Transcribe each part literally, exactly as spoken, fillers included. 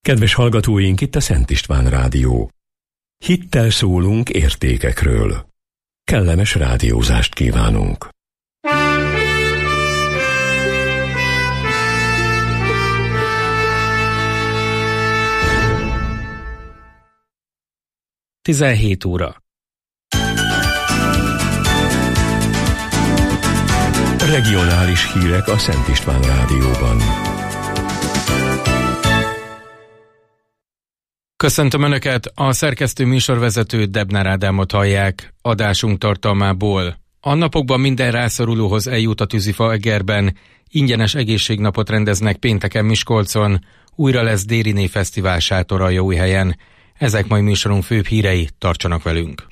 Kedves hallgatóink, itt a Szent István Rádió. Hittel szólunk értékekről. Kellemes rádiózást kívánunk. tizenhét óra. Regionális hírek a Szent István Rádióban. Köszöntöm Önöket, a szerkesztő műsorvezető Debnár Ádámot hallják. Adásunk tartalmából: a napokban minden rászorulóhoz eljut a tűzifa Egerben, ingyenes egészségnapot rendeznek pénteken Miskolcon, újra lesz Dériné Fesztivál sátor Aljaújhelyen. Ezek mai műsorunk főbb hírei, tartsanak velünk!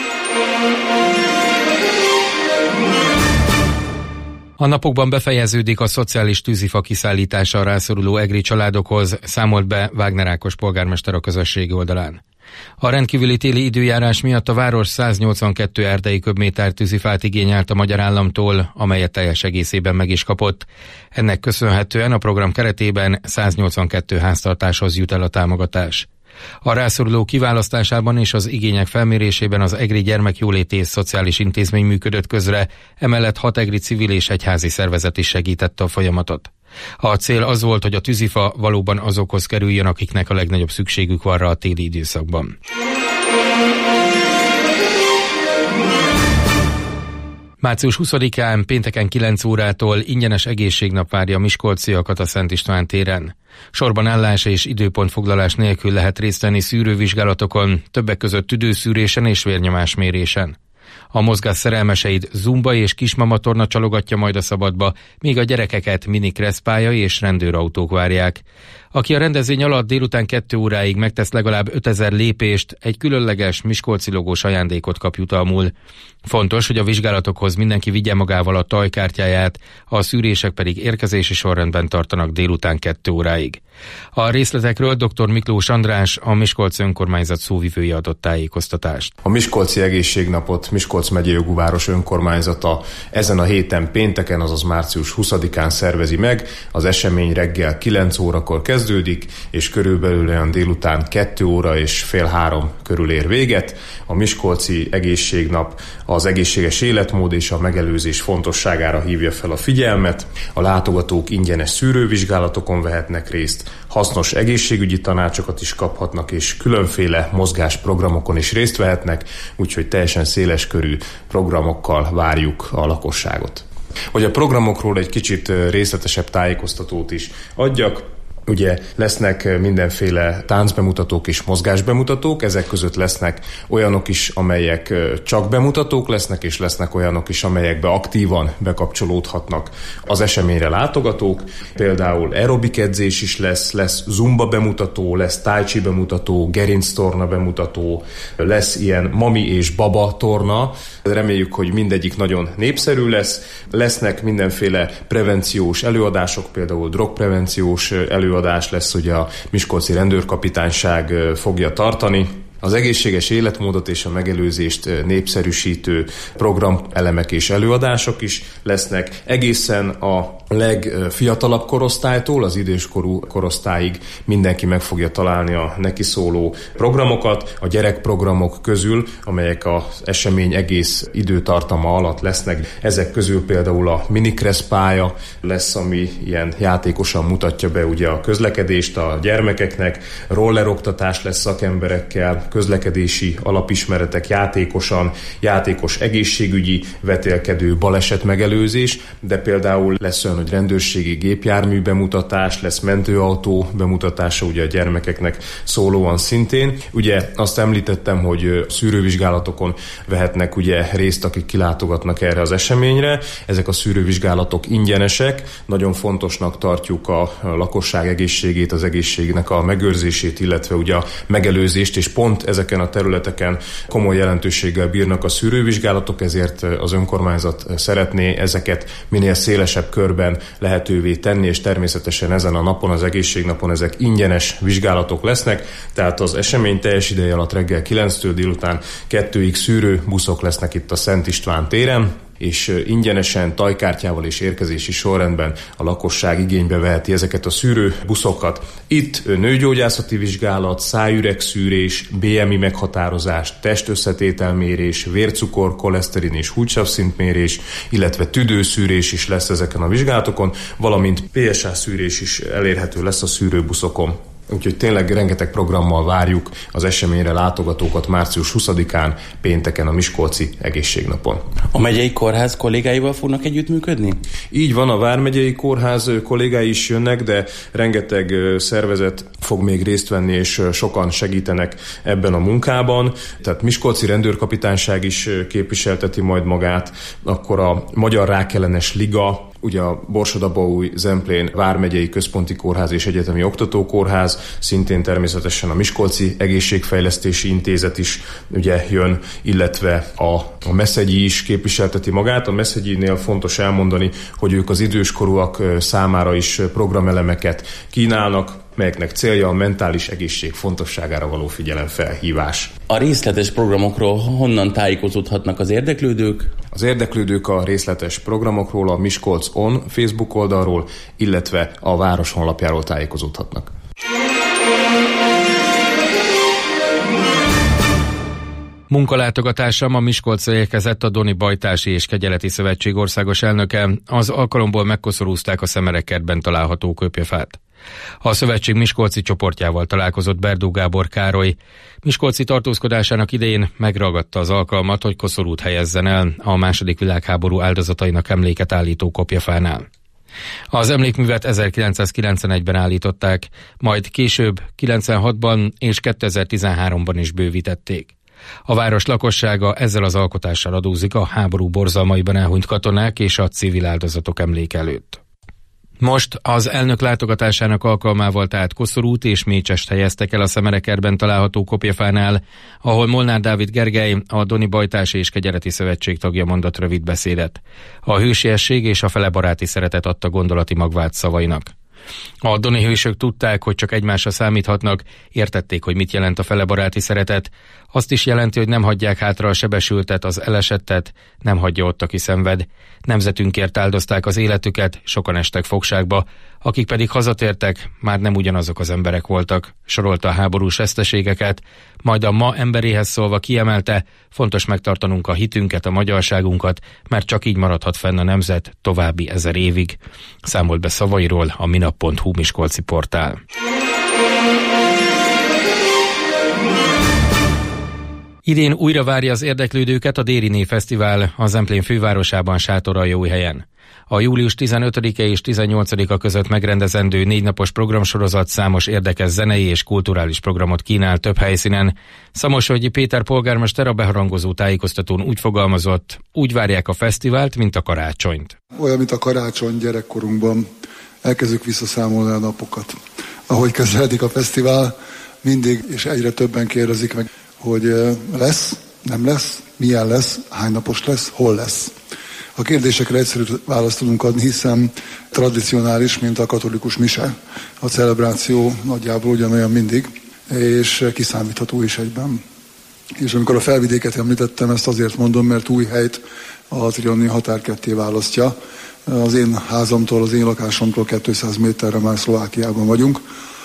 A napokban befejeződik a szociális tűzifa kiszállítása a rászoruló egri családokhoz, számolt be Wagner Ákos polgármester a közösségi oldalán. A rendkívüli téli időjárás miatt a város száznyolcvankettő erdei köbméter tűzifát igényelt a magyar államtól, amelyet teljes egészében meg is kapott. Ennek köszönhetően a program keretében száznyolcvankettő háztartáshoz jut el a támogatás. A rászoruló kiválasztásában és az igények felmérésében az egri gyermekjóléti és szociális intézmény működött közre, emellett hat egri civil és egyházi szervezet is segítette a folyamatot. A cél az volt, hogy a tűzifa valóban azokhoz kerüljön, akiknek a legnagyobb szükségük van rá a téli időszakban. március huszadikán pénteken kilenc órától ingyenes egészségnap várja a miskolciakat a Szent István téren. Sorban állás és időpontfoglalás nélkül lehet részt venni szűrővizsgálatokon, többek között tüdőszűrésen és vérnyomásmérésen. A mozgás szerelmeseid zumba és kismamatorna csalogatja majd a szabadba, míg a gyerekeket mini kresszpálya és rendőrautók várják. Aki a rendezvény alatt délután kettő óráig megtesz legalább ötezer lépést, egy különleges miskolci logós ajándékot kap jutalmul. Fontos, hogy a vizsgálatokhoz mindenki vigye magával a tajkártyáját, a szűrések pedig érkezési sorrendben tartanak délután kettő óráig. A részletekről dr. Miklós András, a Miskolci önkormányzat szóvivője adott tájékoztatást. A Miskolci Egészségnapot Miskolc megyei jogú város önkormányzata ezen a héten pénteken, azaz március huszadikán szervezi meg. Az esemény reggel kilenc órakor kezdődik, és körülbelül olyan délután kettő óra és fél három körül ér véget. A Miskolci Egészségnap az egészséges életmód és a megelőzés fontosságára hívja fel a figyelmet. A látogatók ingyenes szűrővizsgálatokon vehetnek részt, hasznos egészségügyi tanácsokat is kaphatnak, és különféle mozgásprogramokon is részt vehetnek, úgyhogy teljesen széleskörű programokkal várjuk a lakosságot. Hogy a programokról egy kicsit részletesebb tájékoztatót is adjak, ugye lesznek mindenféle táncbemutatók és mozgásbemutatók, ezek között lesznek olyanok is, amelyek csak bemutatók lesznek, és lesznek olyanok is, amelyekbe aktívan bekapcsolódhatnak az eseményre látogatók. Például aerobik edzés is lesz, lesz zumba bemutató, lesz tai chi bemutató, gerinctorna bemutató, lesz ilyen mami és baba torna. Reméljük, hogy mindegyik nagyon népszerű lesz. Lesznek mindenféle prevenciós előadások, például drogprevenciós előadások, adás lesz, ugye a Miskolci Rendőrkapitányság fogja tartani. Az egészséges életmódot és a megelőzést népszerűsítő programelemek és előadások is lesznek. Egészen a legfiatalabb korosztálytól az időskorú korosztályig mindenki meg fogja találni a neki szóló programokat. A gyerekprogramok közül, amelyek az esemény egész időtartama alatt lesznek, ezek közül például a mini kresszpálya lesz, ami ilyen játékosan mutatja be ugye a közlekedést a gyermekeknek, rolleroktatás lesz szakemberekkel, közlekedési alapismeretek játékosan, játékos egészségügyi vetélkedő balesetmegelőzés, de például lesz olyan, hogy rendőrségi gépjármű bemutatás, lesz mentőautó bemutatása ugye a gyermekeknek szólóan szintén. Ugye azt említettem, hogy szűrővizsgálatokon vehetnek ugye részt, akik kilátogatnak erre az eseményre. Ezek a szűrővizsgálatok ingyenesek, nagyon fontosnak tartjuk a lakosság egészségét, az egészségnek a megőrzését, illetve ugye a megelőzést, és pont ezeken a területeken komoly jelentőséggel bírnak a szűrővizsgálatok, ezért az önkormányzat szeretné ezeket minél szélesebb körben lehetővé tenni, és természetesen ezen a napon, az egészségnapon ezek ingyenes vizsgálatok lesznek, tehát az esemény teljes ideje alatt reggel kilenctől délután kettőig szűrő buszok lesznek itt a Szent István téren. és ingyenesen, tajkártyával és érkezési sorrendben a lakosság igénybe veheti ezeket a szűrőbuszokat. Itt nőgyógyászati vizsgálat, szájüregszűrés, bé em i meghatározás, testösszetételmérés, vércukor, koleszterin és húgysavszintmérés, illetve tüdőszűrés is lesz ezeken a vizsgálatokon, valamint pé es á szűrés is elérhető lesz a szűrőbuszokon. Úgyhogy tényleg rengeteg programmal várjuk az eseményre látogatókat március huszadikán, pénteken a Miskolci Egészségnapon. A megyei kórház kollégáival fognak együttműködni? Így van, a vármegyei kórház kollégái is jönnek, de rengeteg szervezet fog még részt venni, és sokan segítenek ebben a munkában. Tehát Miskolci Rendőrkapitányság is képviselteti majd magát, akkor a Magyar Rákellenes Liga, ugye a Borsod-Abaúj Zemplén Vármegyei Központi Kórház és Egyetemi Oktatókórház, szintén természetesen a Miskolci Egészségfejlesztési Intézet is ugye jön, illetve a, a Meszegyi is képviselteti magát. A Meszegyinél fontos elmondani, hogy ők az időskorúak számára is programelemeket kínálnak, melyeknek célja a mentális egészség fontosságára való figyelemfelhívás. A részletes programokról honnan tájékozódhatnak az érdeklődők? Az érdeklődők a részletes programokról a Miskolc On Facebook oldalról, illetve a város honlapjáról tájékozódhatnak. Munkalátogatásra ma Miskolcra érkezett a Doni Bajtási és Kegyeleti Szövetség országos elnöke, az alkalomból megkoszorúzták a Szemerekkertben található köpjefát. A szövetség miskolci csoportjával találkozott Berdó Gábor Károly. Miskolci tartózkodásának idején megragadta az alkalmat, hogy koszorút helyezzen el a második világháború áldozatainak emléket állító kopjafánál. Az emlékművet ezerkilencszázkilencvenegyben állították, majd később kilencvenhatban és kétezer-tizenháromban is bővítették. A város lakossága ezzel az alkotással adózik a háború borzalmaiban elhunyt katonák és a civil áldozatok emlék előtt. Most az elnök látogatásának alkalmával tehát koszorút és mécsest helyeztek el a Szemerekkertben található kopjafánál, ahol Molnár Dávid Gergely, a Doni Bajtási és Kegyeleti Szövetség tagja mondott rövid beszédet. A hősiesség és a fele baráti szeretet adta gondolati magvát szavainak. A doni hősök tudták, hogy csak egymásra számíthatnak, értették, hogy mit jelent a fele baráti szeretet. Azt is jelenti, hogy nem hagyják hátra a sebesültet, az elesettet, nem hagyja ott, aki szenved. Nemzetünkért áldozták az életüket, sokan estek fogságba, akik pedig hazatértek, már nem ugyanazok az emberek voltak, sorolta a háborús veszteségeket, majd a ma emberéhez szólva kiemelte, fontos megtartanunk a hitünket, a magyarságunkat, mert csak így maradhat fenn a nemzet további ezer évig. Számolt be szavairól a minap pont hu miskolci portál. Idén újra várja az érdeklődőket a Dériné Fesztivál a Zemplén fővárosában Sátoraljóhelyen. A július tizenötödike és tizennyolcadika között megrendezendő négynapos programsorozat számos érdekes zenei és kulturális programot kínál több helyszínen. Szamosvölgyi Péter polgármester a beharangozó tájékoztatón úgy fogalmazott, úgy várják a fesztivált, mint a karácsonyt. Olyan, mint a karácsony gyerekkorunkban. Elkezdjük visszaszámolni a napokat. Ahogy kezdődik a fesztivál, mindig és egyre többen kérdezik meg, hogy lesz, nem lesz, milyen lesz, hány napos lesz, hol lesz. A kérdésekre egyszerű választ tudunk adni, hiszen tradicionális, mint a katolikus mise. A celebráció nagyjából ugyanolyan mindig, és kiszámítható is egyben. És amikor a felvidéket említettem, ezt azért mondom, mert Újhelyt a trianoni határ ketté választja. Az én házamtól, az én lakásomtól kétszáz méterre már Szlovákiában vagyunk,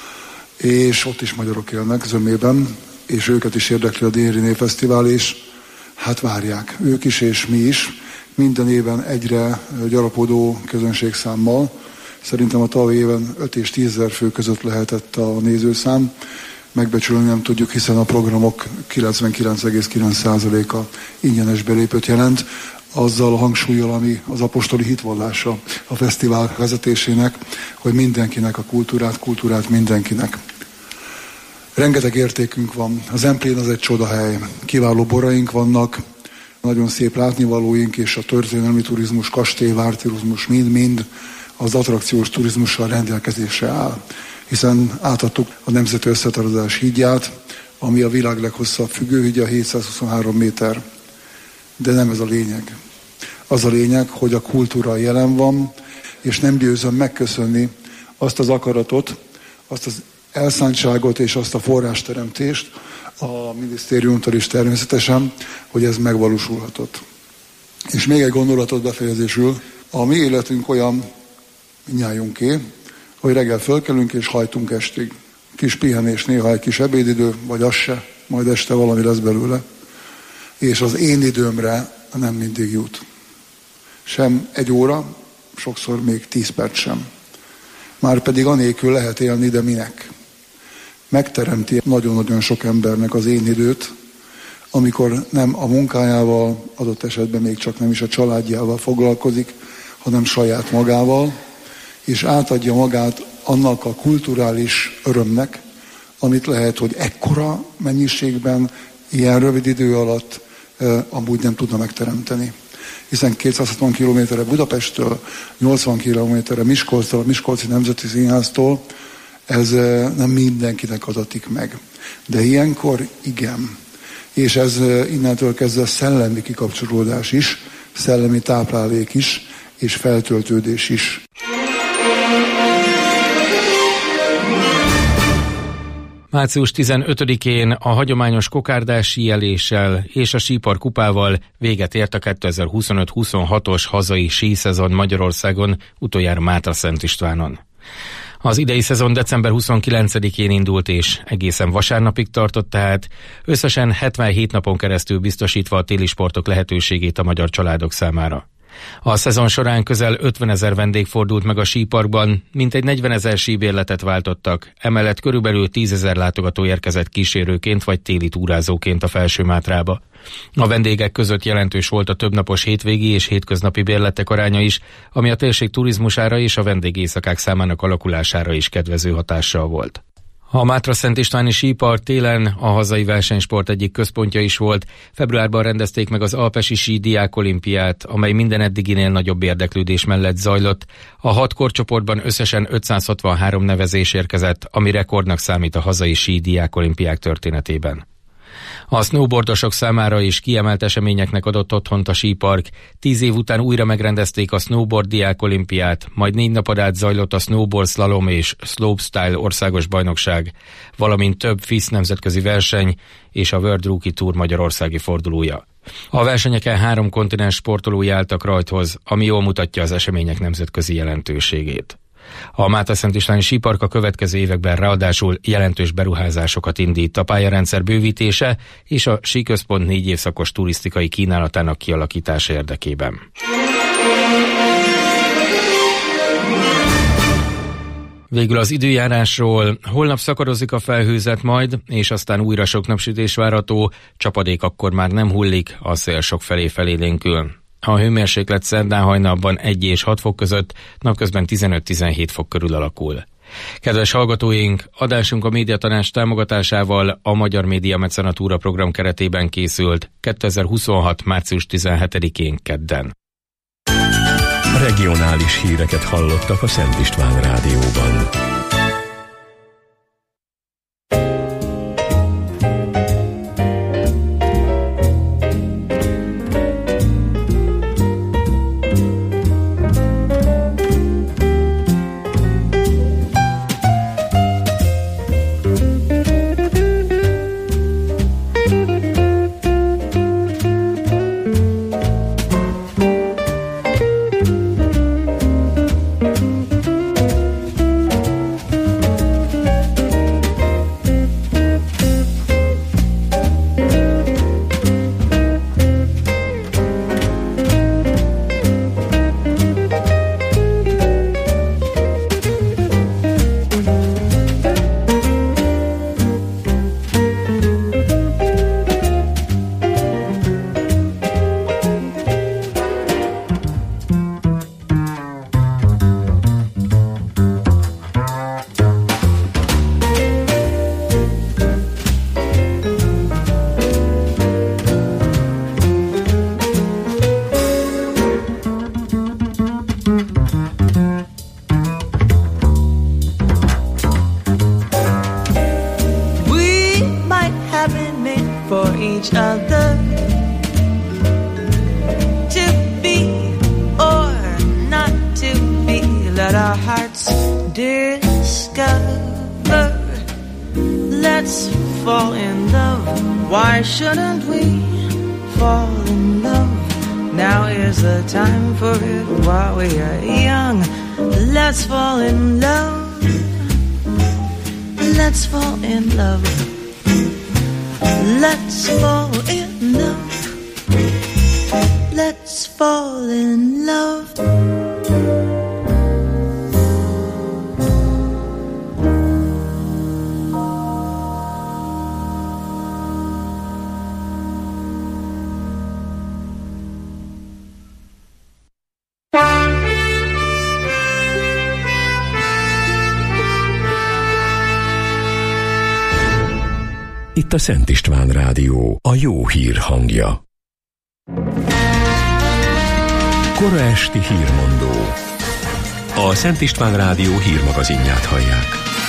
és ott is magyarok élnek zömében, és őket is érdekli a Dériné Fesztivál, és hát várják ők is, és mi is, minden éven egyre gyarapodó közönségszámmal. Szerintem a tavalyi éven öt és tízezer fő között lehetett a nézőszám. Megbecsülni nem tudjuk, hiszen a programok kilencvenkilenc egész kilenc százaléka ingyenes belépőt jelent, azzal a hangsúllyal, ami az apostoli hitvallása a fesztivál vezetésének, hogy mindenkinek a kultúrát, kultúrát mindenkinek. Rengeteg értékünk van. A Zemplén az egy csodahely. Kiváló boraink vannak, nagyon szép látnivalóink, és a történelmi turizmus, kastélyvárturizmus mind-mind az attrakciós turizmussal rendelkezésre áll. Hiszen átadtuk a Nemzeti Összetaradás hídját, ami a világ leghosszabb függőhídja, hétszázhuszonhárom méter. De nem ez a lényeg. Az a lényeg, hogy a kultúra jelen van, és nem győzöm megköszönni azt az akaratot, azt az elszántságot és azt a forrásteremtést a minisztériumtól is természetesen, hogy ez megvalósulhatott. És még egy gondolatot befejezésül. A mi életünk olyan, mindnyájunké, hogy reggel fölkelünk és hajtunk estig. Kis pihenés, néha egy kis ebédidő, vagy az se, majd este valami lesz belőle. És az én időmre nem mindig jut. Sem egy óra, sokszor még tíz perc sem. Márpedig anélkül lehet élni, de minek? Megteremti nagyon-nagyon sok embernek az én időt, amikor nem a munkájával, adott esetben még csak nem is a családjával foglalkozik, hanem saját magával, és átadja magát annak a kulturális örömnek, amit lehet, hogy ekkora mennyiségben, ilyen rövid idő alatt e, amúgy nem tudna megteremteni. Hiszen kétszázhatvan kilométerre Budapesttől, nyolcvan kilométerre Miskolctól, a Miskolci Nemzeti Színháztól, ez e, nem mindenkinek adatik meg. De ilyenkor igen. És ez e, innentől kezdve szellemi kikapcsolódás is, szellemi táplálék is, és feltöltődés is. március tizenötödikén a hagyományos kokárdás síeléssel és a sípar kupával véget ért a kétezer-huszonöt huszonhatos hazai síszezon Magyarországon, utoljára Mátra-Szent Istvánon. Az idei szezon december huszonkilencedikén indult és egészen vasárnapig tartott, tehát összesen hetvenhét napon keresztül biztosítva a téli sportok lehetőségét a magyar családok számára. A szezon során közel ötvenezer vendég fordult meg a síparkban, mintegy negyvenezer síbérletet váltottak, emellett körülbelül tízezer látogató érkezett kísérőként vagy téli túrázóként a Felső-Mátrába. A vendégek között jelentős volt a többnapos hétvégi és hétköznapi bérletek aránya is, ami a térség turizmusára és a vendégészakák számának alakulására is kedvező hatással volt. A Mátra-Szent Istváni sípark télen a hazai versenysport egyik központja is volt. Februárban rendezték meg az Alpesi Sí Diák Olimpiát, amely minden eddiginél nagyobb érdeklődés mellett zajlott. A hat korcsoportban összesen ötszázhatvanhárom nevezés érkezett, ami rekordnak számít a hazai sí diák olimpiák történetében. A snowboardosok számára is kiemelt eseményeknek adott otthont a sípark. Tíz év után újra megrendezték a Snowboard Diák Olimpiát, majd négy napon át zajlott a Snowboard Slalom és Slopestyle országos bajnokság, valamint több ef i es nemzetközi verseny és a World Rookie Tour magyarországi fordulója. A versenyeken három kontinens sportolói álltak rajthoz, ami jól mutatja az események nemzetközi jelentőségét. A Mátra-Szent Istváni sípark a következő években ráadásul jelentős beruházásokat indít a pályarendszer bővítése és a síközpont négy évszakos turisztikai kínálatának kialakítása érdekében. Végül az időjárásról. Holnap szakadozik a felhőzet majd, és aztán újra sok napsütés várható, csapadék akkor már nem hullik, a szél sok felé felélénkül. A hőmérséklet szerdán hajnalban egy és hat fok között, napközben tizenöt-tizenhét fok körül alakul. Kedves hallgatóink, adásunk a Médiatanács támogatásával a Magyar Média Mecenatúra program keretében készült kétezer-huszonhat. március tizenhetedikén kedden. Regionális híreket hallottak a Szent István Rádióban. Now is the time for it while we are young. Let's fall in love. Let's fall in love. Let's fall in love. Let's fall in love. Itt a Szent István Rádió, a jó hír hangja. Kora esti hírmondó. A Szent István Rádió hírmagazinját hallják.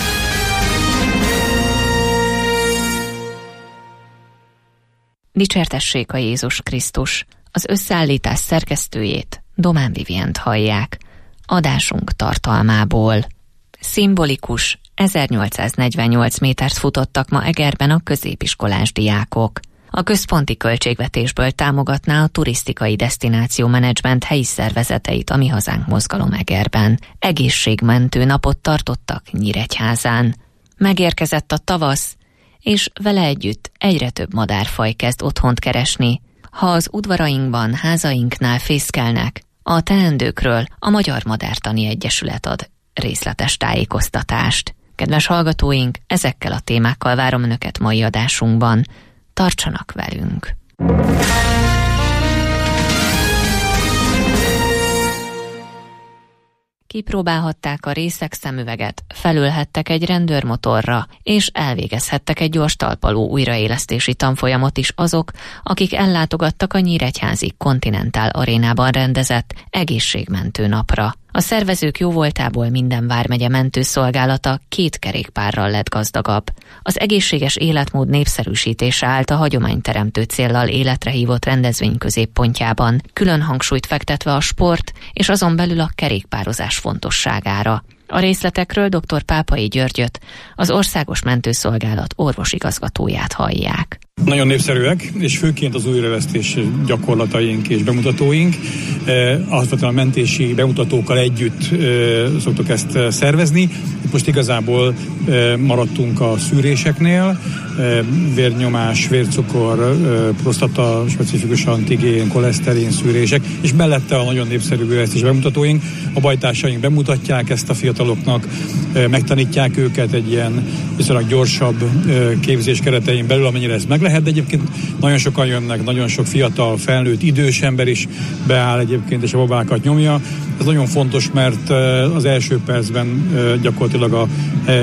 Dicsértessék a Jézus Krisztus. Az összeállítás szerkesztőjét, Domán Vivient hallják. Adásunk tartalmából. Szimbolikus, ezernyolcszáznegyvennyolc métert futottak ma Egerben a középiskolás diákok. A központi költségvetésből támogatná a turisztikai desztináció menedzsment helyi szervezeteit a Mi Hazánk mozgalom Egerben. Egészségmentő napot tartottak Nyíregyházán. Megérkezett a tavasz, és vele együtt egyre több madárfaj kezd otthont keresni. Ha az udvarainkban, házainknál fészkelnek, a teendőkről a Magyar Madártani Egyesület ad részletes tájékoztatást. Kedves hallgatóink, ezekkel a témákkal várom Önöket mai adásunkban. Tartsanak velünk! Kipróbálhatták a részeg szemüveget, felülhettek egy rendőrmotorra, és elvégezhettek egy gyors talpaló újraélesztési tanfolyamot is azok, akik ellátogattak a nyíregyházi Continental Arénában rendezett egészségmentő napra. A szervezők jóvoltából minden vármegye mentőszolgálata két kerékpárral lett gazdagabb. Az egészséges életmód népszerűsítése állt a hagyományteremtő céllal életre hívott rendezvény középpontjában, külön hangsúlyt fektetve a sport és azon belül a kerékpározás fontosságára. A részletekről dr. Pápai Györgyöt, az Országos Mentőszolgálat orvosigazgatóját hallják. Nagyon népszerűek, és főként az újraélesztés gyakorlataink és bemutatóink. Alapvetően a mentési bemutatókkal együtt szoktuk ezt szervezni. Most igazából maradtunk a szűréseknél, vérnyomás, vércukor, prostata, specifikus antigén, koleszterin szűrések, és mellette a nagyon népszerű újraélesztés bemutatóink. A bajtársaink bemutatják ezt a fiataloknak, megtanítják őket egy ilyen viszonylag gyorsabb képzés keretein belül, amennyire ez meg lehet, de egyébként nagyon sokan jönnek, nagyon sok fiatal, felnőtt, idős ember is beáll egyébként, és a babákat nyomja. Ez nagyon fontos, mert az első percben gyakorlatilag a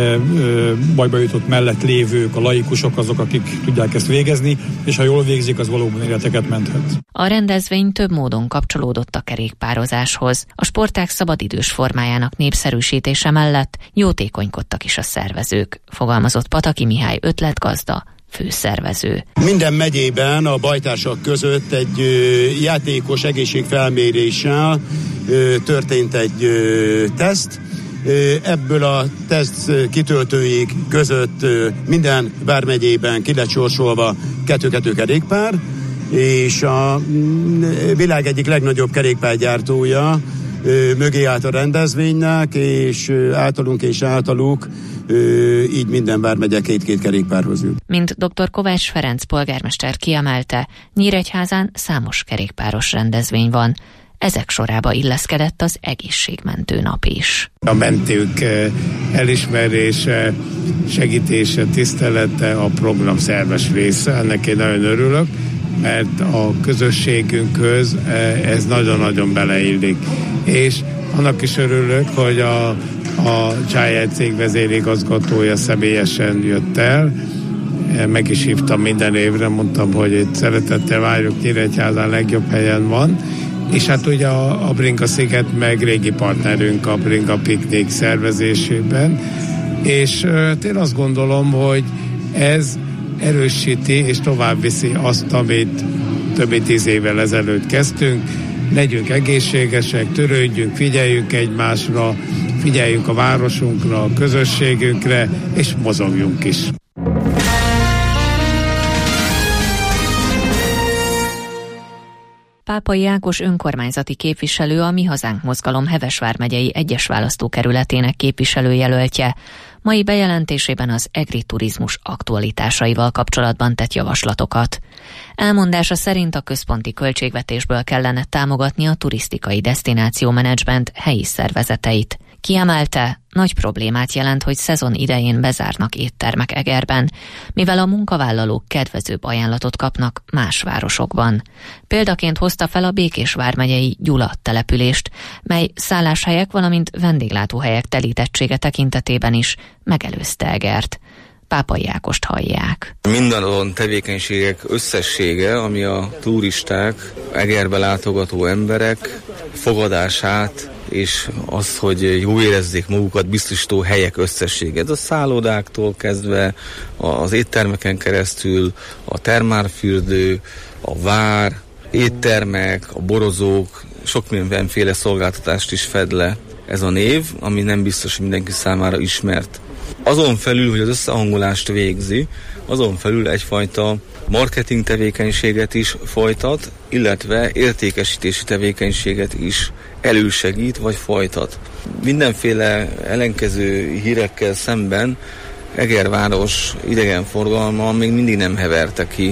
bajba jutott mellett lévők, a laikusok azok, akik tudják ezt végezni, és ha jól végzik, az valóban életeket menthet. A rendezvény több módon kapcsolódott a kerékpározáshoz. A sportág szabadidős formájának népszerűsítése mellett jótékonykodtak is a szervezők, fogalmazott Pataki Mihály ötletgazda, főszervező. Minden megyében a bajtársak között egy ö, játékos egészségfelméréssel ö, történt egy ö, teszt. Ö, ebből a teszt kitöltőik között ö, minden vármegyében ki lett sorsolva kettő-kettő kerékpár, és a világ egyik legnagyobb kerékpárgyártója ö, mögé állt a rendezvénynek, és ö, általunk és általuk így minden vármegye két-két kerékpárhoz jut. Mint dr. Kovács Ferenc polgármester kiemelte, Nyíregyházán számos kerékpáros rendezvény van. Ezek sorába illeszkedett az egészségmentő nap is. A mentők elismerése, segítése, tisztelete a program szerves része. Ennek én nagyon örülök, mert a közösségünkhöz ez nagyon-nagyon beleillik. És annak is örülök, hogy a A Csáját cég vezérigazgatója személyesen jött el, meg is hívtam minden évre, mondtam, hogy itt szeretettel várjuk, Nyíregyházán legjobb helyen van, és hát ugye a, a Bringa sziget meg régi partnerünk a Bringa piknik szervezésében, és uh, én azt gondolom, hogy ez erősíti és tovább viszi azt, amit több mint tíz évvel ezelőtt kezdtünk. Legyünk egészségesek, törődjünk, figyeljünk egymásra, figyeljünk a városunkra, a közösségünkre, és mozogjunk is. Pápai Ákos önkormányzati képviselő a Mi Hazánk mozgalom Heves vármegyei egyes választókerületének képviselőjelöltje. Mai bejelentésében az egri turizmus aktualitásaival kapcsolatban tett javaslatokat. Elmondása szerint a központi költségvetésből kellene támogatni a turisztikai desztinációmenedzsment helyi szervezeteit. Kiemelte, nagy problémát jelent, hogy szezon idején bezárnak éttermek Egerben, mivel a munkavállalók kedvezőbb ajánlatot kapnak más városokban. Példaként hozta fel a Békés vármegyei Gyula települést, mely szálláshelyek, valamint vendéglátóhelyek telítettsége tekintetében is megelőzte Egert. Pápai Ákost hallják. Mindazon tevékenységek összessége, ami a turisták, Egerbe látogató emberek fogadását és az, hogy jó érezzék magukat biztosító helyek összessége. Ez a szállodáktól kezdve az éttermeken keresztül a termálfürdő, a vár, éttermek, a borozók, sok mindenféle szolgáltatást is fed le ez a név, ami nem biztos, hogy mindenki számára ismert. Azon felül, hogy az összehangolást végzi, azon felül egyfajta marketing tevékenységet is folytat, illetve értékesítési tevékenységet is elősegít vagy folytat. Mindenféle ellenkező hírekkel szemben Egerváros idegenforgalma még mindig nem heverte ki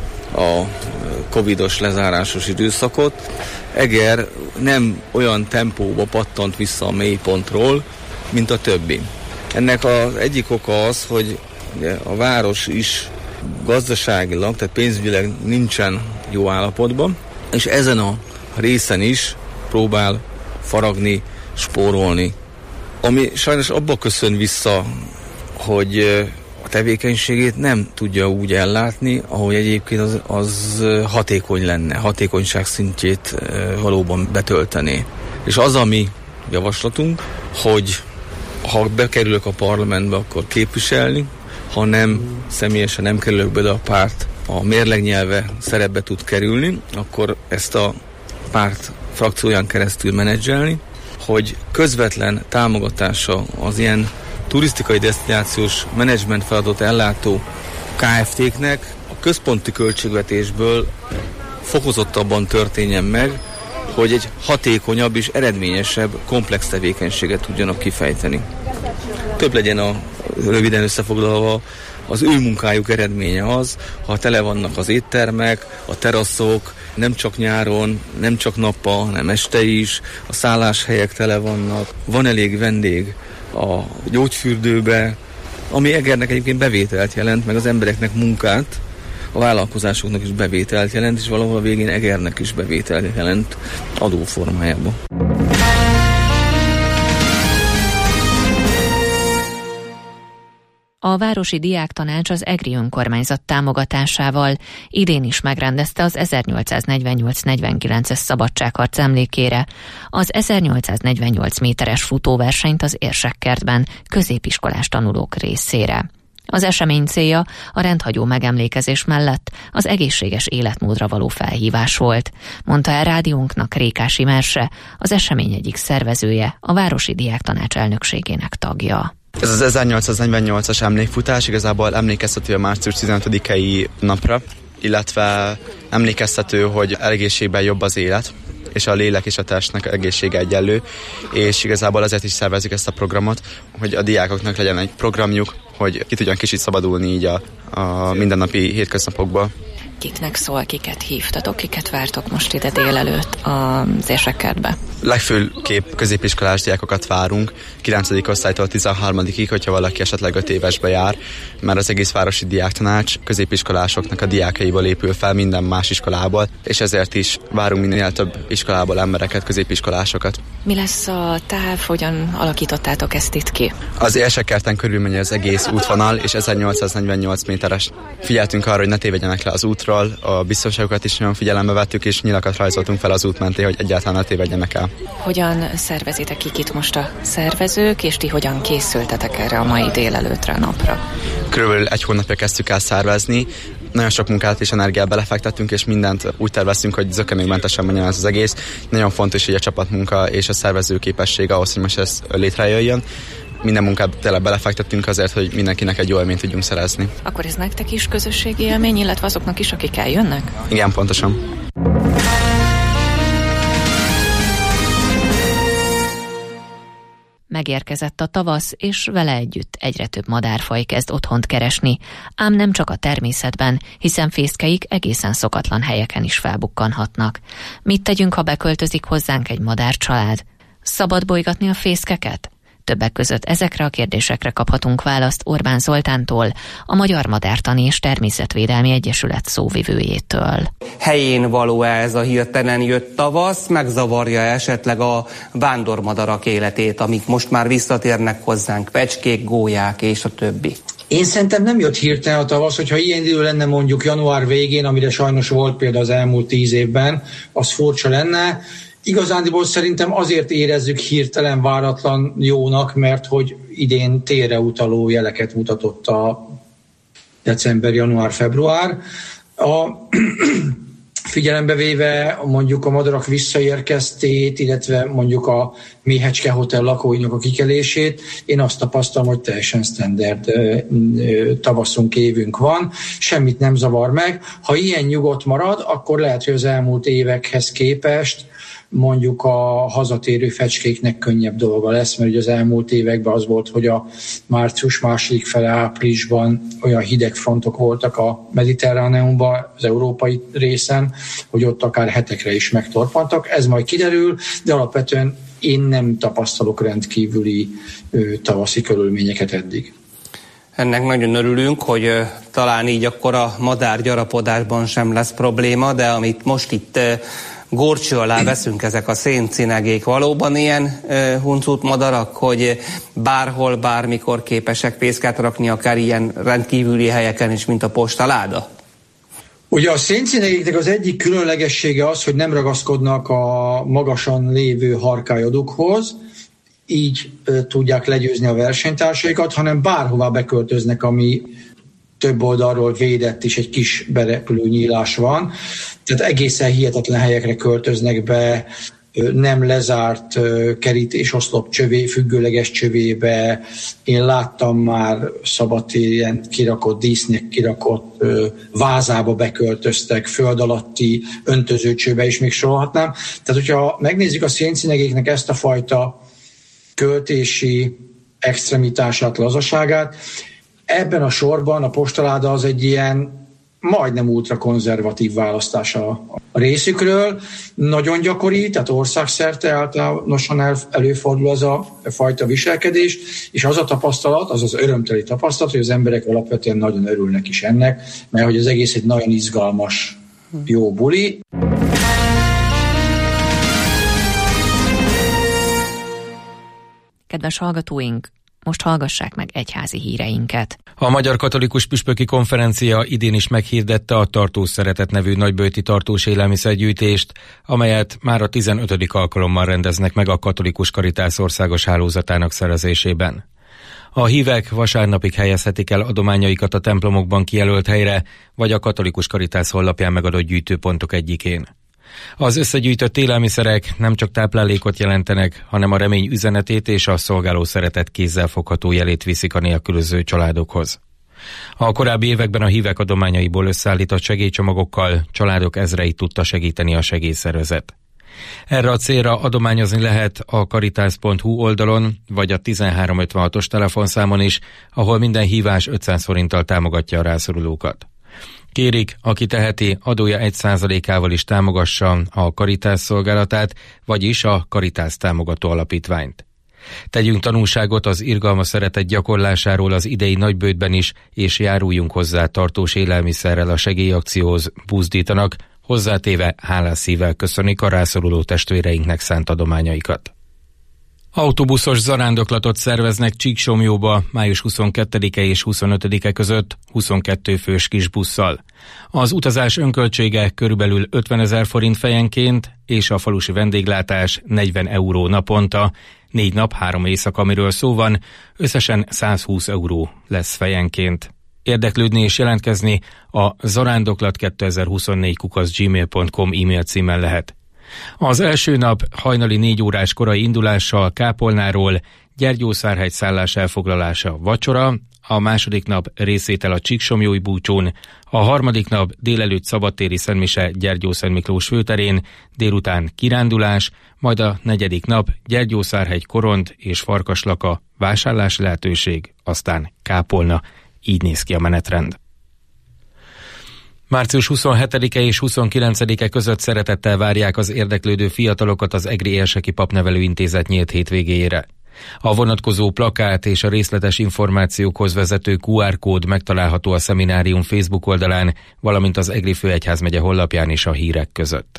a covidos lezárásos időszakot. Eger nem olyan tempóba pattant vissza a mélypontról, mint a többi. Ennek az egyik oka az, hogy a város is gazdaságilag, tehát pénzügyileg nincsen jó állapotban, és ezen a részen is próbál faragni, spórolni. Ami sajnos abba köszön vissza, hogy a tevékenységét nem tudja úgy ellátni, ahogy egyébként az, az hatékony lenne, hatékonyság szintjét valóban betöltené. És az, ami javaslatunk, hogy ha bekerülök a parlamentbe, akkor képviselni, ha nem, személyesen nem kerülök be, de a párt a mérlegnyelve szerepbe tud kerülni, akkor ezt a párt frakcióján keresztül menedzselni, hogy közvetlen támogatása az ilyen turisztikai desztinációs menedzsment feladatot ellátó ká ef té-knek a központi költségvetésből fokozottabban történjen meg, hogy egy hatékonyabb és eredményesebb komplex tevékenységet tudjanak kifejteni. Több legyen a röviden összefoglalva, az ő munkájuk eredménye az, ha tele vannak az éttermek, a teraszok, nem csak nyáron, nem csak nappal, hanem este is, a szálláshelyek tele vannak, van elég vendég a gyógyfürdőbe, ami Egernek egyébként bevételt jelent, meg az embereknek munkát, a vállalkozásoknak is bevételt jelent, és valahol a végén Egernek is bevételt jelent adóformájában. A Városi Diáktanács az egri önkormányzat támogatásával idén is megrendezte az ezernyolcszáznegyvennyolc negyvenkilences szabadságharc emlékére az ezernyolcszáznegyvennyolc méteres futóversenyt az Érsekkertben középiskolás tanulók részére. Az esemény célja a rendhagyó megemlékezés mellett az egészséges életmódra való felhívás volt, mondta el rádiónknak Rékási Merse, az esemény egyik szervezője, a Városi Diáktanács elnökségének tagja. Ez az ezernyolcszázegyvennyolcas emlékfutás igazából emlékeztető a március tizenötödikei napra, illetve emlékeztető, hogy egészségben jobb az élet, és a lélek és a testnek egészsége egyenlő, és igazából azért is szervezik ezt a programot, hogy a diákoknak legyen egy programjuk, hogy ki tudjan kicsit szabadulni így a, a mindennapi hétköznapokból. Kiknek szól, kiket hívtatok, kiket vártok most ide délelőtt az Érsekkertbe? Legfőképp középiskolás diákokat várunk, kilencedik osztálytól tizenharmadikig, hogyha valaki esetleg öt évesbe jár, mert az egész Városi Diáktanács középiskolásoknak a diákaiból épül fel, minden más iskolából, és ezért is várunk minél több iskolából embereket, középiskolásokat. Mi lesz a táv, hogyan alakítottátok ezt itt ki? Az Érsekkerten körülmegy az egész útvonal, és ezernyolcszáznegyvennyolc méteres. Figyeltünk arra, hogy ne tévedjenek le az útról, a biztonságokat is nagyon figyelembe vettük, és nyilakat rajzoltunk fel az út mentén, hogy egyáltalán ne tévedjenek el. Hogyan szervezitek ki itt most a szervezők, és ti hogyan készültetek erre a mai délelőtre, a napra? Körülbelül egy hónapja kezdtük el szervezni, nagyon sok munkát és energiát belefektettünk, és mindent úgy terveztünk, hogy zökkenőmentesen menjen ez az egész. Nagyon fontos, hogy a csapatmunka és a szervező képesség ahhoz, hogy most ez létrejöjjön. Minden munkát tényleg belefektettünk azért, hogy mindenkinek egy jó élményt tudjunk szerezni. Akkor ez nektek is közösségi élmény, illetve azoknak is, akik eljönnek? Igen, pontosan. Megérkezett a tavasz, és vele együtt egyre több madárfaj kezd otthont keresni, ám nem csak a természetben, hiszen fészkeik egészen szokatlan helyeken is felbukkanhatnak. Mit tegyünk, ha beköltözik hozzánk egy madárcsalád? Szabad bolygatni a fészkeket? Többek között ezekre a kérdésekre kaphatunk választ Orbán Zoltántól, a Magyar Madártani és Természetvédelmi Egyesület szóvivőjétől. Helyén való ez a hirtelen jött tavasz, megzavarja esetleg a vándormadarak életét, amik most már visszatérnek hozzánk, pecskék, gólyák és a többi? Én szerintem nem jött hirtelen a tavasz, hogyha ilyen idő lenne mondjuk január végén, amire sajnos volt példa az elmúlt tíz évben, az furcsa lenne. Igazándiból szerintem azért érezzük hirtelen váratlan jónak, mert hogy idén térre utaló jeleket mutatott a december, január, február. A figyelembe véve mondjuk a madarak visszaérkeztét, illetve mondjuk a Méhecske Hotel lakóinak a kikelését, én azt tapasztalom, hogy teljesen standard tavaszunk, évünk van, semmit nem zavar meg. Ha ilyen nyugodt marad, akkor lehet, hogy az elmúlt évekhez képest mondjuk a hazatérő fecskéknek könnyebb dolga lesz, mert ugye az elmúlt években az volt, hogy a március második fele áprilisban olyan hideg frontok voltak a Mediterráneumban, az európai részen, hogy ott akár hetekre is megtorpantak. Ez majd kiderül, de alapvetően én nem tapasztalok rendkívüli ö, tavaszi körülményeket eddig. Ennek nagyon örülünk, hogy ö, talán így akkor a madárgyarapodásban sem lesz probléma, de amit most itt ö, górcső alá veszünk, ezek a széncinegék valóban ilyen uh, huncut madarak, hogy bárhol, bármikor képesek fészket rakni, akár ilyen rendkívüli helyeken is, mint a postaláda? Ugye a széncinegéknek az egyik különlegessége az, hogy nem ragaszkodnak a magasan lévő harkályodukhoz, így uh, tudják legyőzni a versenytársaikat, hanem bárhová beköltöznek, ami több oldalról védett is, egy kis berepülő nyílás van. Tehát egészen hihetetlen helyekre költöznek be, nem lezárt kerítésoszlop csövé, függőleges csövébe. Én láttam már szabadtéren kirakott, dísznek kirakott vázába beköltöztek, föld alatti öntözőcsőbe is még sorolhatnám. Tehát, hogyha megnézzük a széncinegéknek ezt a fajta költési extremitását, lazaságát, ebben a sorban a postaláda az egy ilyen majdnem ultrakonzervatív választás a, a részükről. Nagyon gyakori, tehát országszerte általánosan el, előfordul az a fajta viselkedés, és az a tapasztalat, az az örömteli tapasztalat, hogy az emberek alapvetően nagyon örülnek is ennek, mert hogy az egész egy nagyon izgalmas, jó buli. Kedves hallgatóink, most hallgassák meg egyházi híreinket. A Magyar Katolikus Püspöki Konferencia idén is meghirdette a Tartós Szeretet nevű nagyböjti tartós élelmiszergyűjtést, amelyet már a tizenötödik alkalommal rendeznek meg a Katolikus Karitász országos hálózatának szervezésében. A hívek vasárnapig helyezhetik el adományaikat a templomokban kijelölt helyre, vagy a Katolikus Karitász honlapján megadott gyűjtőpontok egyikén. Az összegyűjtött élelmiszerek nem csak táplálékot jelentenek, hanem a remény üzenetét és a szolgáló szeretet kézzelfogható jelét viszik a nélkülöző családokhoz. A korábbi években a hívek adományaiból összeállított segélycsomagokkal családok ezreit tudta segíteni a segélyszervezet. Erre a célra adományozni lehet a karitász pont hu oldalon, vagy a tizenhárom ötvenhatos telefonszámon is, ahol minden hívás ötszáz forinttal támogatja a rászorulókat. Kérik, aki teheti, adója egy százalékával is támogassa a Karitász szolgálatát, vagyis a Karitász támogató alapítványt. Tegyünk tanúságot az irgalmas szeretet gyakorlásáról az idei nagyböjtben is, és járuljunk hozzá tartós élelmiszerrel a segélyakcióhoz, buzdítanak, hozzátéve hálás szívvel köszönik a rászoruló testvéreinknek szánt adományaikat. Autóbuszos zarándoklatot szerveznek Csíksomjóba május huszonkettedike és huszonötödike között huszonkettő fős kis busszal. Az utazás önköltsége körülbelül ötvenezer forint fejenként, és a falusi vendéglátás negyven euró naponta, négy nap, három éjszaka, amiről szó van, összesen százhúsz euró lesz fejenként. Érdeklődni és jelentkezni a zarándoklat kétezer-huszonnégy kukac gmail pont com e-mail címen lehet. Az első nap hajnali négy órás korai indulással Kápolnáról, Gyergyószárhegy szállás elfoglalása vacsora, a második nap részvétel a Csíksomlyói búcsún, a harmadik nap délelőtt szabadtéri szentmise Gyergyószent Miklós főterén, délután kirándulás, majd a negyedik nap Gyergyószárhegy Koront és Farkaslaka vásárlási lehetőség, aztán kápolna. Így néz ki a menetrend. március huszonhetedike és huszonkilencedike között szeretettel várják az érdeklődő fiatalokat az Egri Érseki Papnevelő Intézet nyílt hétvégéjére. A vonatkozó plakát és a részletes információkhoz vezető kú ár kód megtalálható a szeminárium Facebook oldalán, valamint az Egri Főegyházmegye honlapján és a hírek között.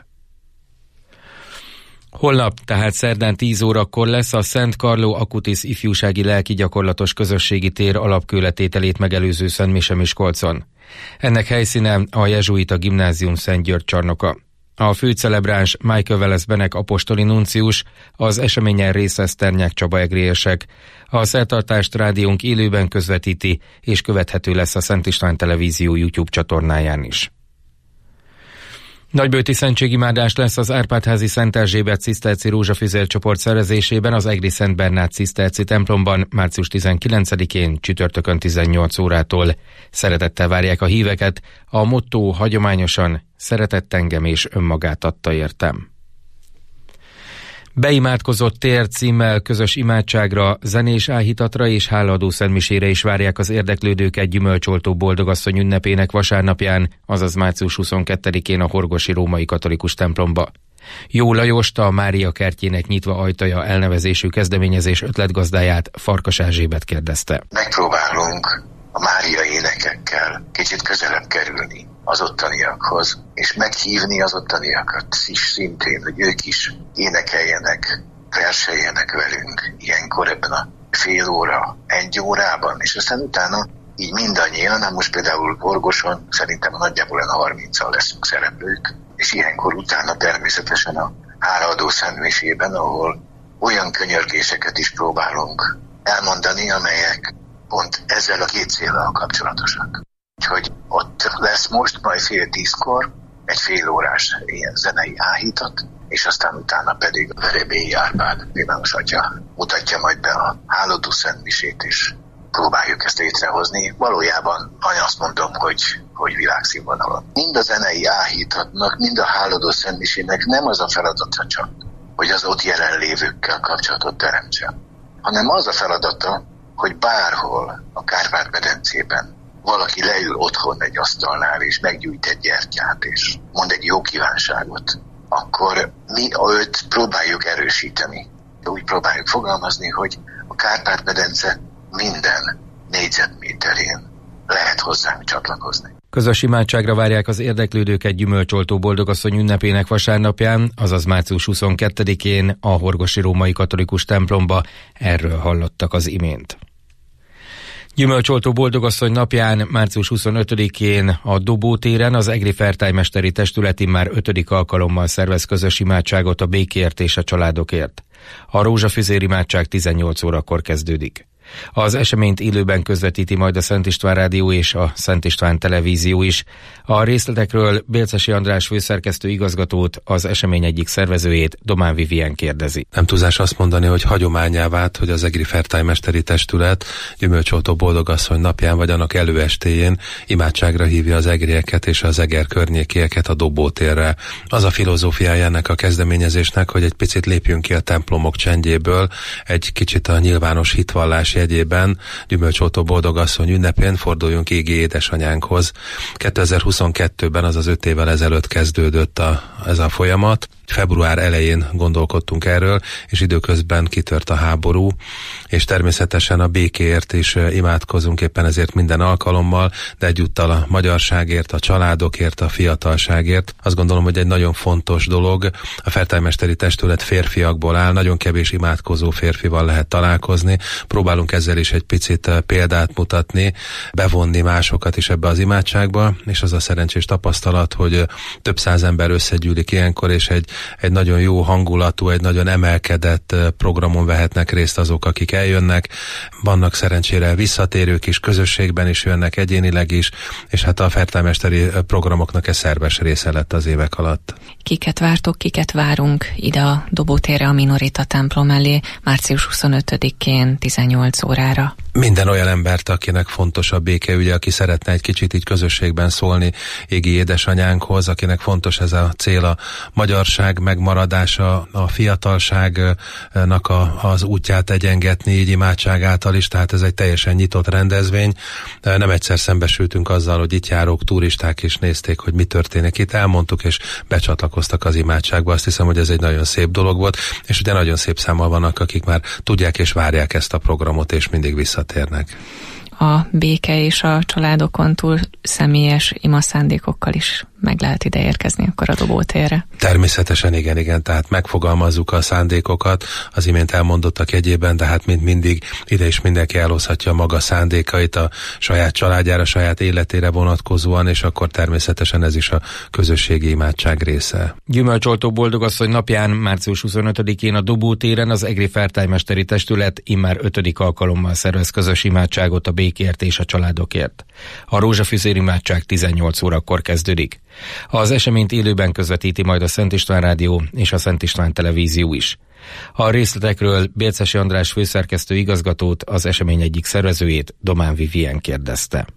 Holnap, tehát szerdán tíz órakor lesz a Szent Carlo Acutis ifjúsági lelki gyakorlatos közösségi tér alapkőletételét megelőző szentmise Miskolcon. Ennek helyszíne a Jezsuita Gimnázium Szent György csarnoka. A főcelebráns Michael Veles Benek apostoli nuncius, az eseményen részt vesz Ternyák Csaba egri érsek. A szertartást rádiónk élőben közvetíti, és követhető lesz a Szent István Televízió YouTube csatornáján is. Nagybőti szentségimádás lesz az Árpád-házi Szent Erzsébet ciszterci rózsafüzér csoport szervezésében az Egri Szent Bernát ciszterci templomban március tizenkilencedikén csütörtökön tizennyolc órától. Szeretettel várják a híveket, a motto hagyományosan szeretett engem és önmagát adta értem. Beimádkozott tér címmel közös imádságra, zenés áhítatra és hálaadó szentmisére is várják az érdeklődőket Gyümölcsoltó Boldogasszony ünnepének vasárnapján, azaz március huszonkettedikén a Horgosi Római Katolikus templomba. Jó Lajost, a Mária kertjének nyitva ajtaja elnevezésű kezdeményezés ötletgazdáját, Farkas Erzsébet kérdezte. Megpróbálunk a Mária énekekkel kicsit közelebb kerülni az ottaniakhoz, és meghívni az ottaniakat is szintén, hogy ők is énekeljenek, verseljenek velünk ilyenkor ebben a fél óra, egy órában, és aztán utána így mindannyian, hát most például Horgoson szerintem nagyjából a harmincan leszünk szereplők, és ilyenkor utána természetesen a hálaadó szentmisében, ahol olyan könyörgéseket is próbálunk elmondani, amelyek pont ezzel a két céllal kapcsolatosak. Úgyhogy ott lesz most majd fél tízkor egy fél órás ilyen zenei áhítat, és aztán utána pedig a Verebélyi Árpád Villámos Atya mutatja majd be a hálaadó szentmisét, és próbáljuk ezt létrehozni. Valójában azt mondom, hogy, hogy világszínvonalon. Mind a zenei áhítatnak, mind a hálaadó szentmisének nem az a feladata csak, hogy az ott jelenlévőkkel kapcsolatot teremtsen, hanem az a feladata, hogy bárhol a Kárpát-medencében valaki leül otthon egy asztalnál, és meggyújt egy gyertyát, és mond egy jó kívánságot, akkor mi őt próbáljuk erősíteni. Úgy próbáljuk fogalmazni, hogy a Kárpát-medence minden négyzetméterén lehet hozzánk csatlakozni. Közös imádságra várják az érdeklődőket Gyümölcsoltó Boldogasszony ünnepének vasárnapján, azaz március huszonkettedikén a Horgosi Római Katolikus templomba. Erről hallottak az imént. Gyümölcsoltó Boldogasszony napján, március huszonötödikén a Dobó téren az Egri Fertájmesteri Testület immár ötödik alkalommal szervez közös imádságot a békéért és a családokért. A rózsafüzér imádság tizennyolc órakor kezdődik. Az eseményt élőben közvetíti majd a Szent István Rádió és a Szent István Televízió is. A részletekről Bélczesi András főszerkesztő igazgatót, az esemény egyik szervezőjét, Domán Vivien kérdezi. Nem túlzás azt mondani, hogy hagyományá vált, hogy az Egri Fertájmesteri Testület Gyümölcsoltó Boldogasszony napján vagy annak előestéjén imádságra hívja az egrieket és az Eger környékieket a Dobótérre. Az a filozófiája ennek a kezdeményezésnek, hogy egy picit lépjünk ki a templomok csendjéből, egy kicsit a nyilvános hitvallás jegyében Gyümölcsoltó Boldogasszony ünnepén forduljunk égi édesanyánkhoz. kétezer-huszonkettőben, azaz öt évvel ezelőtt kezdődött a, ez a folyamat. Február elején gondolkodtunk erről, és időközben kitört a háború, és természetesen a békéért is imádkozunk éppen ezért minden alkalommal, de egyúttal a magyarságért, a családokért, a fiatalságért. Azt gondolom, hogy egy nagyon fontos dolog. A Fertájmesteri Testület férfiakból áll, nagyon kevés imádkozó férfival lehet találkozni. Próbálunk ezzel is egy picit példát mutatni, bevonni másokat is ebbe az imádságba, és az a szerencsés tapasztalat, hogy több száz ember összegyűlik ilyenkor, és egy egy nagyon jó hangulatú, egy nagyon emelkedett programon vehetnek részt azok, akik eljönnek. Vannak szerencsére visszatérők is, közösségben is jönnek, egyénileg is, és hát a fertájmesteri programoknak ez szerves része lett az évek alatt. Kiket vártok, kiket várunk ide a Dobótérre, a Minorita templom elé március huszonötödikén tizennyolc órára? minden olyan embert, akinek fontos a békeügye, aki szeretne egy kicsit így közösségben szólni égi édesanyánkhoz, akinek fontos ez a cél, a magyarság megmaradása, a fiatalságnak a, az útját egyengetni, így imádság által is, tehát ez egy teljesen nyitott rendezvény. Nem egyszer szembesültünk azzal, hogy itt járók turisták is nézték, hogy mi történik itt, elmondtuk, és becsatlakoztak az imádságba. Azt hiszem, hogy ez egy nagyon szép dolog volt, és ugye nagyon szép számmal vannak, akik már tudják és várják ezt a programot, és mindig visszatérnek. A béke és a családokon túl személyes imaszándékokkal is meg lehet ide érkezni akkor a dobótérre. Természetesen igen, igen, tehát megfogalmazzuk a szándékokat, az imént elmondottak jegyében, de hát mint mindig ide is mindenki elhozhatja maga szándékait a saját családjára, saját életére vonatkozóan, és akkor természetesen ez is a közösségi imádság része. Gyümölcsoltó Boldogasszony napján március huszonötödikén a dobótéren az Egri Fertájmesteri Testület immár ötödik alkalommal szervez közös imádságot a békért és a családokért. A rózsafűzér imádság tizennyolc órakor kezdődik. Az eseményt élőben közvetíti majd a Szent István Rádió és a Szent István Televízió is. A részletekről Bélczesi András főszerkesztő igazgatót, az esemény egyik szervezőjét, Domán Vivien kérdezte.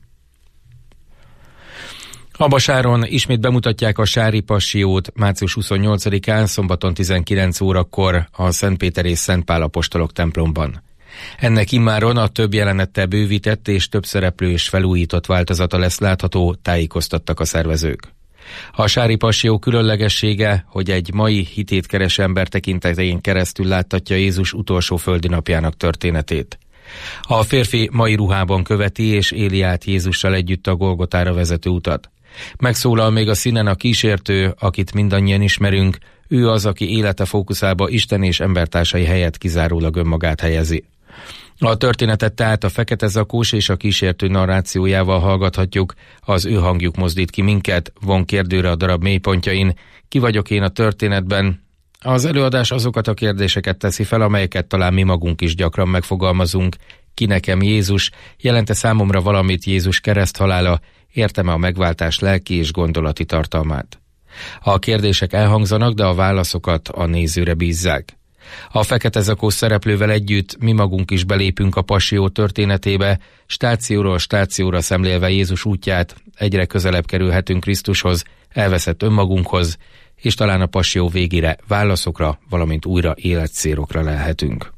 Abasáron ismét bemutatják a Sári Passiót március huszonnyolcadikán, szombaton tizenkilenc órakor a Szentpéter és Szent Pál apostolok templomban. Ennek immáron a több jelenettel bővített és több szereplő és felújított változata lesz látható, tájékoztattak a szervezők. A Sári Passió különlegessége, hogy egy mai hitét kereső ember tekintetén keresztül láttatja Jézus utolsó földi napjának történetét. A férfi mai ruhában követi és éli át Jézussal együtt a Golgotára vezető utat. Megszólal még a színen a kísértő, akit mindannyian ismerünk, ő az, aki élete fókuszába Isten és embertársai helyett kizárólag önmagát helyezi. A történetet tehát a fekete zakós és a kísértő narrációjával hallgathatjuk, az ő hangjuk mozdít ki minket, von kérdőre a darab mélypontjain, ki vagyok én a történetben. Az előadás azokat a kérdéseket teszi fel, amelyeket talán mi magunk is gyakran megfogalmazunk. Ki nekem Jézus, jelente számomra valamit Jézus kereszthalála, értem-e a megváltás lelki és gondolati tartalmát. A kérdések elhangzanak, de a válaszokat a nézőre bízzák. A fekete zakós szereplővel együtt mi magunk is belépünk a Passió történetébe, stációról stációra szemlélve Jézus útját, egyre közelebb kerülhetünk Krisztushoz, elveszett önmagunkhoz, és talán a Passió végére válaszokra, valamint újra életcélokra lelhetünk.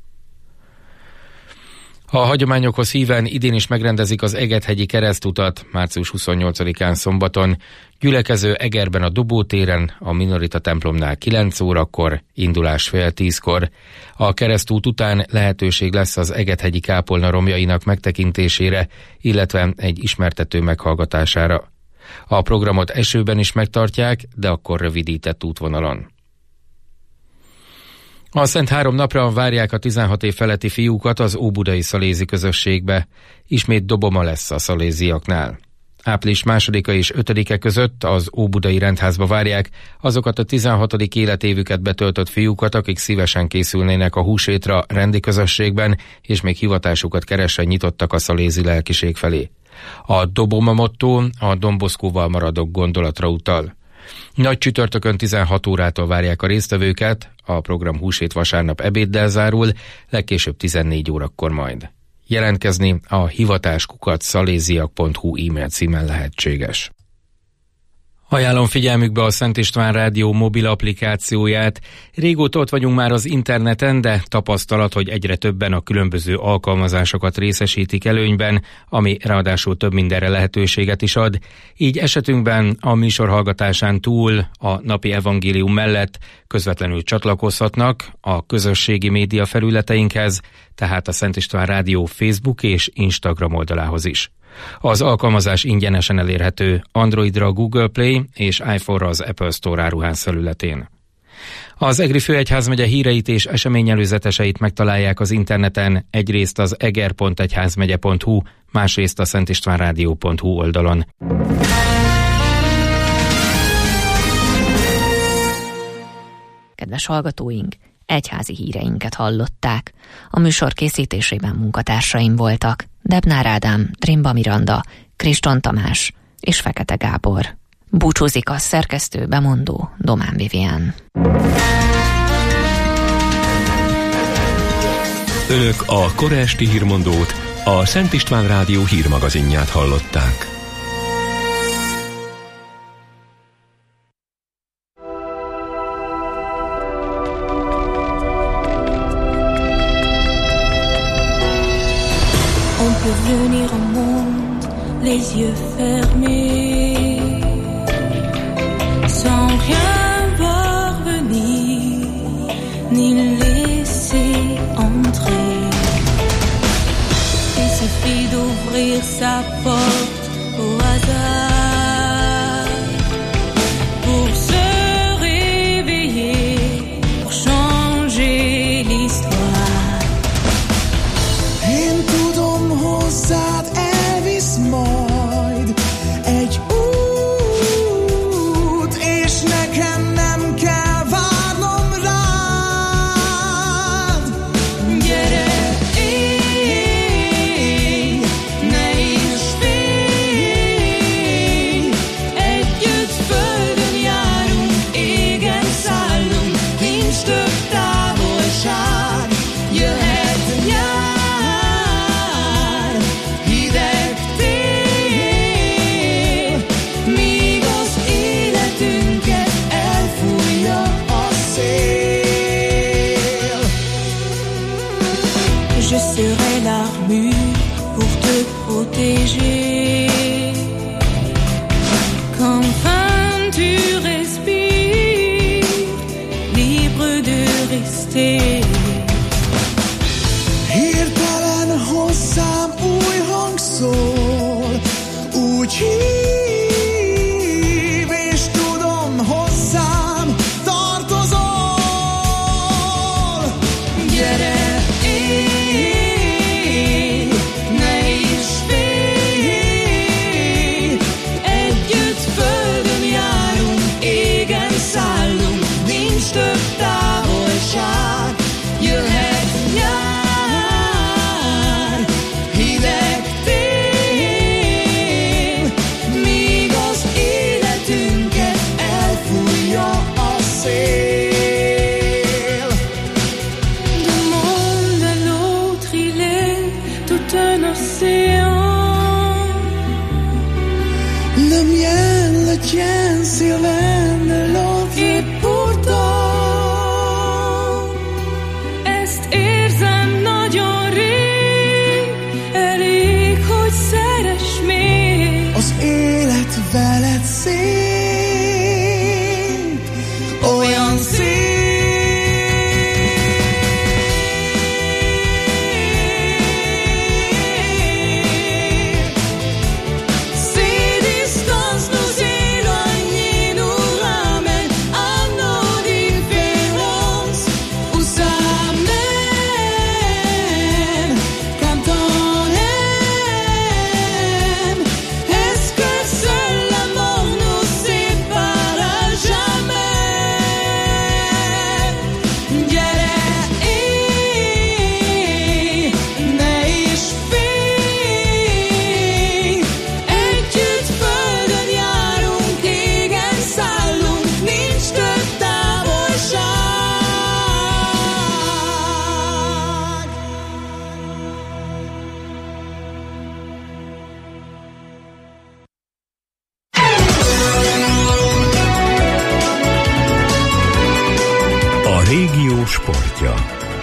A hagyományokhoz híven idén is megrendezik az Egethegyi keresztutat március huszonnyolcadikán szombaton, gyülekező Egerben a Dobótéren, a Minorita templomnál kilenc órakor, indulás fél tízkor. A keresztút után lehetőség lesz az Egethegyi kápolna romjainak megtekintésére, illetve egy ismertető meghallgatására. A programot esőben is megtartják, de akkor rövidített útvonalon. A Szent Három napra várják a tizenhat év feletti fiúkat az óbudai szalézi közösségbe. Ismét doboma lesz a szaléziaknál. Április másodika és ötödike között az óbudai rendházba várják azokat a tizenhatodik életévüket betöltött fiúkat, akik szívesen készülnének a húsvétra rendi közösségben, és még hivatásukat keresve nyitottak a szalézi lelkiség felé. A doboma motto a Don Boscóval maradok gondolatra utal. Nagy csütörtökön tizenhat órától várják a résztvevőket, a program húsvét vasárnap ebéddel zárul, legkésőbb tizennégy órakor majd. Jelentkezni a hivatáskukac szaléziak pont hu e-mail címen lehetséges. Ajánlom figyelmükbe a Szent István Rádió mobil applikációját. Régóta ott vagyunk már az interneten, de tapasztalat, hogy egyre többen a különböző alkalmazásokat részesítik előnyben, ami ráadásul több mindenre lehetőséget is ad. Így esetünkben a műsor hallgatásán túl a napi evangélium mellett közvetlenül csatlakozhatnak a közösségi média felületeinkhez, tehát a Szent István Rádió Facebook és Instagram oldalához is. Az alkalmazás ingyenesen elérhető Androidra a Google Play és iPhone-ra az Apple Store áruház felületén. Az Egri Főegyházmegye híreit és eseményelőzeteseit megtalálják az interneten, egyrészt az eger pont egyházmegye pont hu, másrészt a szentistvánrádió pont hu oldalon. Kedves hallgatóink, egyházi híreinket hallották. A műsor készítésében munkatársaim voltak Debnár Ádám, Drimba Miranda, Kriston Tamás és Fekete Gábor. Búcsúzik a szerkesztő bemondó Domán Vivien. Önök a kora esti hírmondót A Szent István Rádió hírmagazinját hallották. On peut venir au monde les yeux fermés, sans rien voir venir, ni laisser entrer. Il suffit d'ouvrir sa porte au hasard pour se réveiller, pour changer l'histoire. Én tudom, hozzád elvisz majd egy út, és nekem nem kell várnom rád. Gyere, je serai l'armure pour te protéger. Qu'enfin tu respires, libre de rester. Hirtelen hozzám új hang szól, úgy hív, és tudom, hozzám tartozol. Gyere! Sylvain de l'autre. Et pourtant, ezt érzem nagyon rég, elég, hogy szeress még. Az élet veled szép, olyan szép. Sportja.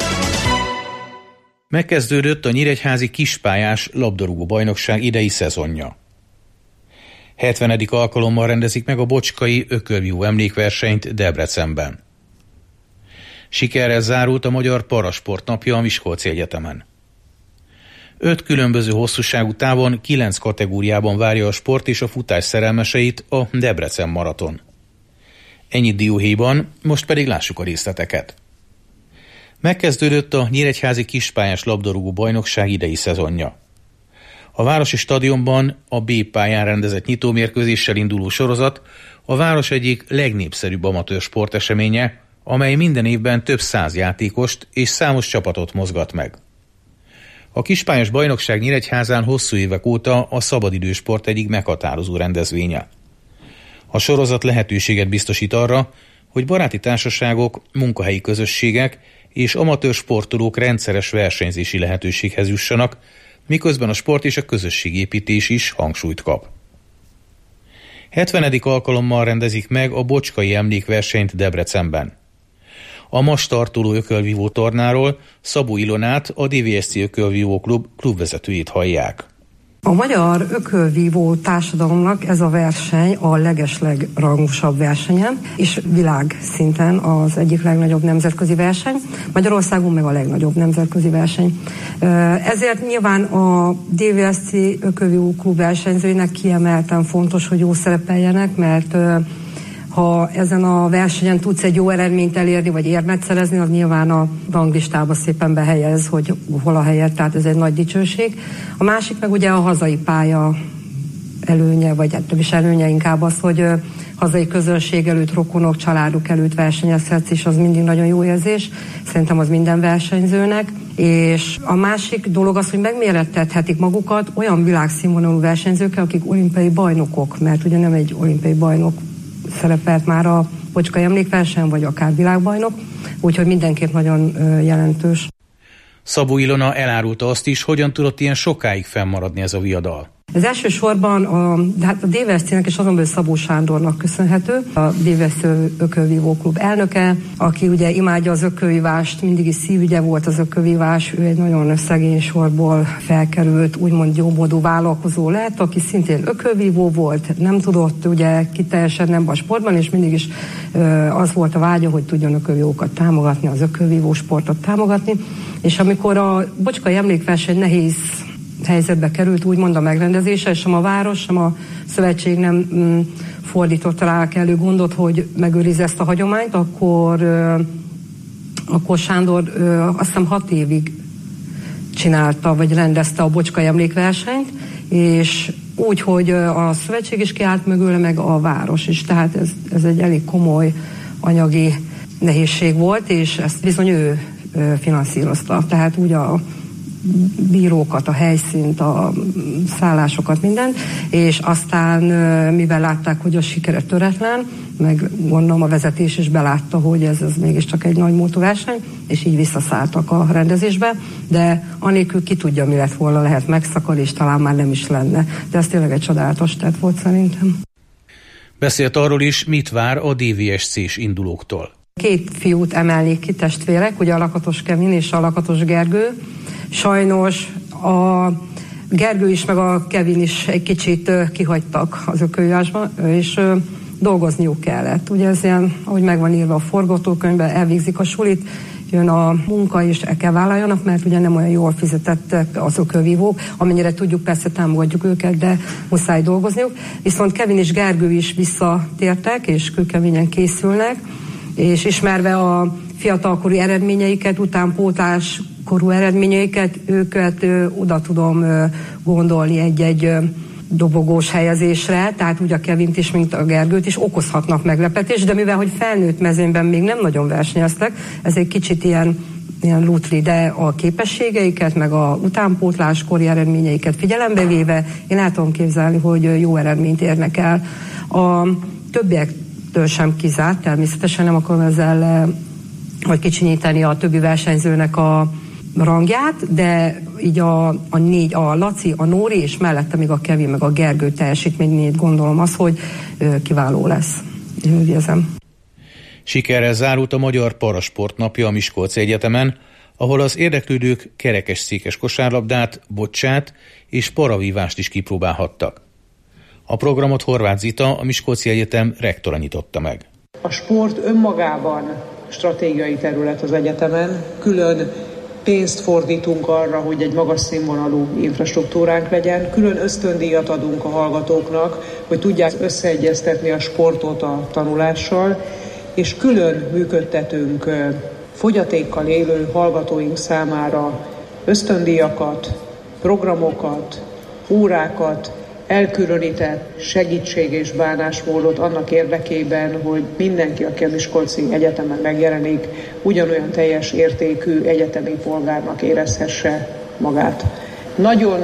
Megkezdődött a nyíregyházi kispályás labdarúgó bajnokság idei szezonja. hetvenedik alkalommal rendezik meg a bocskai ökölvívó emlékversenyt Debrecenben. Sikerrel zárult a Magyar Parasport napja a Miskolci Egyetemen. Öt különböző hosszúságú távon, kilenc kategóriában várja a sport és a futás szerelmeseit a Debrecen maraton. Ennyit dióhéjban, most pedig lássuk a részleteket. Megkezdődött a nyíregyházi kispályás labdarúgó bajnokság idei szezonja. A városi stadionban a B pályán rendezett nyitómérkőzéssel induló sorozat a város egyik legnépszerűbb amatőr sporteseménye, amely minden évben több száz játékost és számos csapatot mozgat meg. A kispályás bajnokság Nyíregyházán hosszú évek óta a szabadidősport egyik meghatározó rendezvénye. A sorozat lehetőséget biztosít arra, hogy baráti társaságok, munkahelyi közösségek és amatőr sportolók rendszeres versenyzési lehetőséghez jussanak, miközben a sport és a közösségépítés is hangsúlyt kap. hetvenedik alkalommal rendezik meg a Bocskai Emlékversenyt Debrecenben. A ma startoló ökölvívó tornáról Szabó Ilonát, a dé vé es cé Ökölvívó Klub klubvezetőjét hallják. A magyar ökölvívó társadalomnak ez a verseny a legeslegrangosabb versenyen, és világszinten az egyik legnagyobb nemzetközi verseny, Magyarországon meg a legnagyobb nemzetközi verseny. Ezért nyilván a dé vé es cé Ökölvívó Klub versenyzőinek kiemelten fontos, hogy jó szerepeljenek, mert ha ezen a versenyen tudsz egy jó eredményt elérni, vagy érmet szerezni, az nyilván a ranglistába szépen behelyez, hogy hol a helyet, tehát ez egy nagy dicsőség. A másik meg ugye a hazai pálya előnye, vagy több is előnye inkább az, hogy hazai közönség előtt, rokonok, családok előtt versenyezhetsz, és az mindig nagyon jó érzés. Szerintem az minden versenyzőnek. És a másik dolog az, hogy megmérettethetik magukat olyan világszínvonalú versenyzőkkel, akik olimpiai bajnokok, mert ugye nem egy olimpiai bajnok szerepelt már a Bocskai Emlékversenyen, vagy akár világbajnok, úgyhogy mindenképp nagyon jelentős. Szabó Ilona elárulta azt is, hogyan tudott ilyen sokáig fennmaradni ez a viadal. Ez elsősorban a, de hát a dé vé es cé-nek és azon belül Szabó Sándornak köszönhető, a dé vé es cé Ökölvívó Klub elnöke, aki ugye imádja az ökölvívást, mindig is szívügye volt az ökölvívás, ő egy nagyon szegény sorból felkerült, úgymond jómódú vállalkozó lett, aki szintén ökölvívó volt, nem tudott ugye kiteljesedni ebben a sportban, és mindig is az volt a vágya, hogy tudjon ökölvívókat támogatni, az ökölvívó sportot támogatni, és amikor a Bocskai Emlékverseny nehéz helyzetbe került, úgymond a megrendezése, és sem a város, sem a szövetség nem mm, fordította rá kellő gondot, hogy megőrizze ezt a hagyományt, akkor, euh, akkor Sándor euh, azt hiszem hat évig csinálta, vagy rendezte a Bocskai Emlékversenyt, és úgy, hogy a szövetség is kiállt mögül, meg a város is. Tehát ez, ez egy elég komoly anyagi nehézség volt, és ezt bizony ő finanszírozta. Tehát úgy a bírókat, a helyszínt, a szállásokat, mindent, és aztán mivel látták, hogy a sikere töretlen, meg gondolom a vezetés is belátta, hogy ez, ez mégiscsak egy nagy múltú verseny, és így visszaszálltak a rendezésbe, de anélkül ki tudja, mi lett volna, lehet megszakad, és talán már nem is lenne. De ez tényleg egy csodálatos tett volt szerintem. Beszélt arról is, mit vár a dé vé es cés indulóktól. Két fiút emelnék ki, testvérek, ugye a Lakatos Kevin és a Lakatos Gergő. Sajnos a Gergő is, meg a Kevin is egy kicsit kihagytak az ökölvívásba, és dolgozniuk kellett. Ugye ez ilyen, ahogy meg van írva a forgatókönyvben, elvégzik a sulit, jön a munka, és el kell vállaljanak, mert ugye nem olyan jól fizetettek az ökölvívók, amennyire tudjuk, persze támogatjuk őket, de muszáj dolgozniuk. Viszont Kevin és Gergő is visszatértek, és kőkeményen készülnek, és ismerve a fiatalkorú eredményeiket, utánpótlás korú eredményeiket, őket ö, oda tudom ö, gondolni egy-egy ö, dobogós helyezésre, tehát úgy a Kevint is, mint a Gergőt is okozhatnak meglepetést, de mivel, hogy felnőtt mezőnyben még nem nagyon versenyeztek, ez egy kicsit ilyen, ilyen lutri, de a képességeiket, meg a utánpótláskori eredményeiket figyelembe véve, én el tudom képzelni, hogy jó eredményt érnek el. A többiektől sem kizárt, természetesen nem akarom ezzel vagy kicsinyíteni a többi versenyzőnek a rangját, de így a, a négy, a Laci, a Nóri, és mellette még a Kevin, meg a Gergő teljesítményét gondolom az, hogy ö, kiváló lesz. Én úgy érzem. Sikerrel zárult a Magyar Parasport napja a Miskolci Egyetemen, ahol az érdeklődők kerekesszékes kosárlabdát, bocsát és paravívást is kipróbálhattak. A programot Horváth Zita, a Miskolci Egyetem rektora nyitotta meg. A sport önmagában stratégiai terület az egyetemen, külön pénzt fordítunk arra, hogy egy magas színvonalú infrastruktúránk legyen, külön ösztöndíjat adunk a hallgatóknak, hogy tudják összeegyeztetni a sportot a tanulással, és külön működtetünk fogyatékkal élő hallgatóink számára ösztöndíjakat, programokat, órákat, elkülönített segítség és bánásmódot annak érdekében, hogy mindenki, aki a Miskolci Egyetemen megjelenik, ugyanolyan teljes értékű egyetemi polgárnak érezhesse magát. Nagyon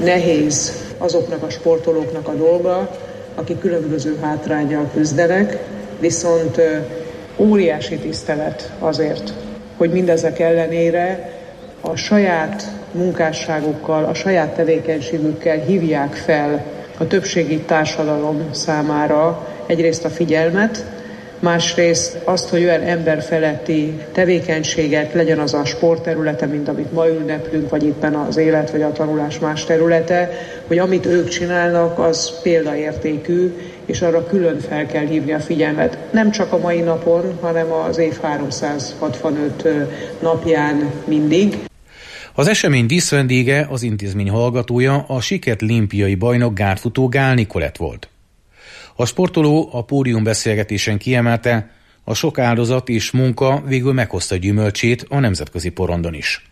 nehéz azoknak a sportolóknak a dolga, akik különböző hátránnyal küzdenek, viszont óriási tisztelet azért, hogy mindezek ellenére a saját munkásságukkal, a saját tevékenységükkel hívják fel a többségi társadalom számára egyrészt a figyelmet, másrészt azt, hogy olyan emberfeletti tevékenységet, legyen az a sportterülete, mint amit ma ünneplünk, vagy éppen az élet vagy a tanulás más területe, hogy amit ők csinálnak, az példaértékű, és arra külön fel kell hívni a figyelmet. Nem csak a mai napon, hanem az év háromszázhatvanöt napján mindig. Az esemény díszvendége, az intézmény hallgatója, a sikert olimpiai bajnok gárdfutó Gál Nikolett volt. A sportoló a pódiumbeszélgetésen kiemelte, a sok áldozat és munka végül meghozta gyümölcsét a nemzetközi porondon is.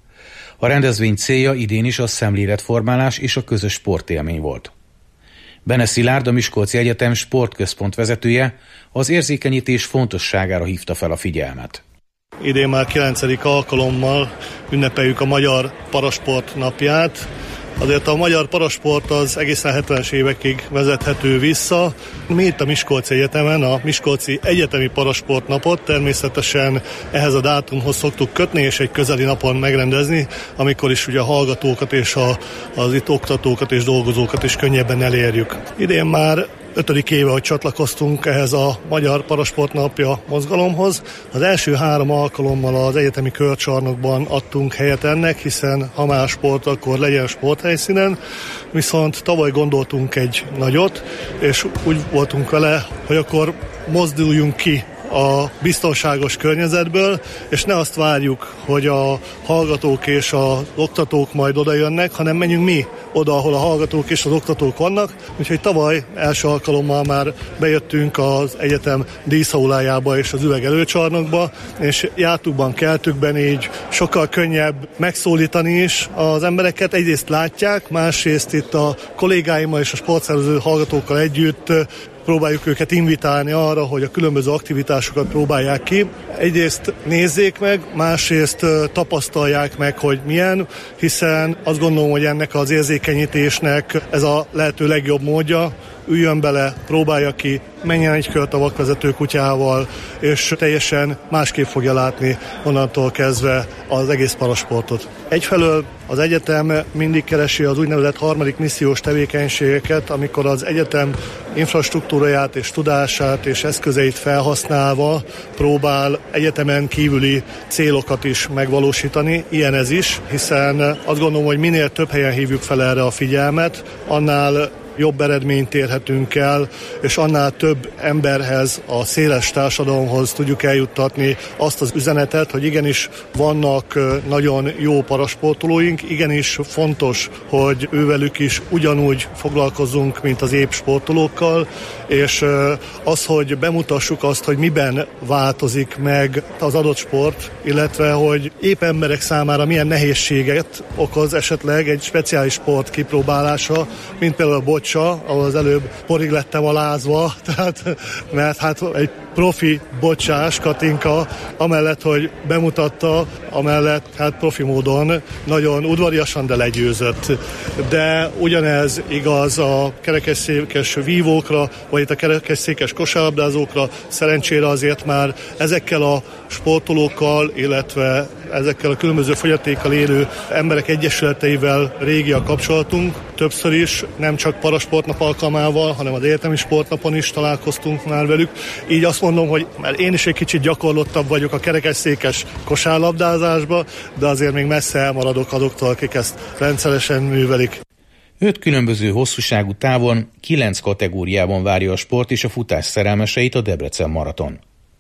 A rendezvény célja idén is a szemléletformálás és a közös sportélmény volt. Bene Szilárd, a Miskolci Egyetem sportközpont vezetője az érzékenyítés fontosságára hívta fel a figyelmet. Idén már kilencedik alkalommal ünnepeljük a Magyar Parasport napját. Azért a magyar parasport az egészen hetvenes évekig vezethető vissza. Mi itt a Miskolci Egyetemen a Miskolci Egyetemi Parasport napot természetesen ehhez a dátumhoz szoktuk kötni, és egy közeli napon megrendezni, amikor is ugye a hallgatókat és a, az itt oktatókat és dolgozókat is könnyebben elérjük. Idén már ötödik éve, hogy csatlakoztunk ehhez a Magyar Parasport napja mozgalomhoz. Az első három alkalommal az egyetemi körcsarnokban adtunk helyet ennek, hiszen ha már sport, akkor legyen sporthelyszínen. Viszont tavaly gondoltunk egy nagyot, és úgy voltunk vele, hogy akkor mozduljunk ki a biztonságos környezetből, és ne azt várjuk, hogy a hallgatók és az oktatók majd oda jönnek, hanem menjünk mi oda, ahol a hallgatók és az oktatók vannak. Úgyhogy tavaly első alkalommal már bejöttünk az egyetem díszaulájába és az üveg előcsarnokba, és jártukban, keltükben így sokkal könnyebb megszólítani is az embereket. Egyrészt látják, másrészt itt a kollégáimmal és a sportszervező hallgatókkal együtt próbáljuk őket invitálni arra, hogy a különböző aktivitásokat próbálják ki. Egyrészt nézzék meg, másrészt tapasztalják meg, hogy milyen, hiszen azt gondolom, hogy ennek az érzékenyítésnek ez a lehető legjobb módja. Üljön bele, próbálja ki, menjen egy kört a vakvezető kutyával, és teljesen másképp fogja látni onnantól kezdve az egész parasportot. Egyfelől az egyetem mindig keresi az úgynevezett harmadik missziós tevékenységeket, amikor az egyetem infrastruktúráját és tudását és eszközeit felhasználva próbál egyetemen kívüli célokat is megvalósítani. Ilyen ez is, hiszen azt gondolom, hogy minél több helyen hívjuk fel erre a figyelmet, annál jobb eredményt érhetünk el, és annál több emberhez, a széles társadalomhoz tudjuk eljuttatni azt az üzenetet, hogy igenis vannak nagyon jó parasportolóink, igenis fontos, hogy ővelük is ugyanúgy foglalkozunk, mint az épp sportolókkal, és az, hogy bemutassuk azt, hogy miben változik meg az adott sport, illetve hogy épp emberek számára milyen nehézséget okoz esetleg egy speciális sport kipróbálása, mint például a bocsa, ahol az előbb porig lettem alázva, tehát, mert hát egy profi bocsás Katinka, amellett, hogy bemutatta, amellett hát profi módon nagyon udvariasan, de legyőzött. De ugyanez igaz a kerekesszékes vívókra, vagy itt a kerekesszékes kosárlabdázókra. Szerencsére azért már ezekkel a sportolókkal, illetve ezekkel a különböző fogyatékkal élő emberek egyesületeivel régi a kapcsolatunk. Többször is, nem csak parasportnap alkalmával, hanem az egyetemi sportnapon is találkoztunk már velük. Így azt mondom, hogy mert én is egy kicsit gyakorlottabb vagyok a kerekesszékes kosárlabdázásba, de azért még messze elmaradok azoktól, akik ezt rendszeresen művelik. Öt különböző hosszúságú távon, kilenc kategóriában várja a sport és a futás szerelmeseit a Debrecen maraton.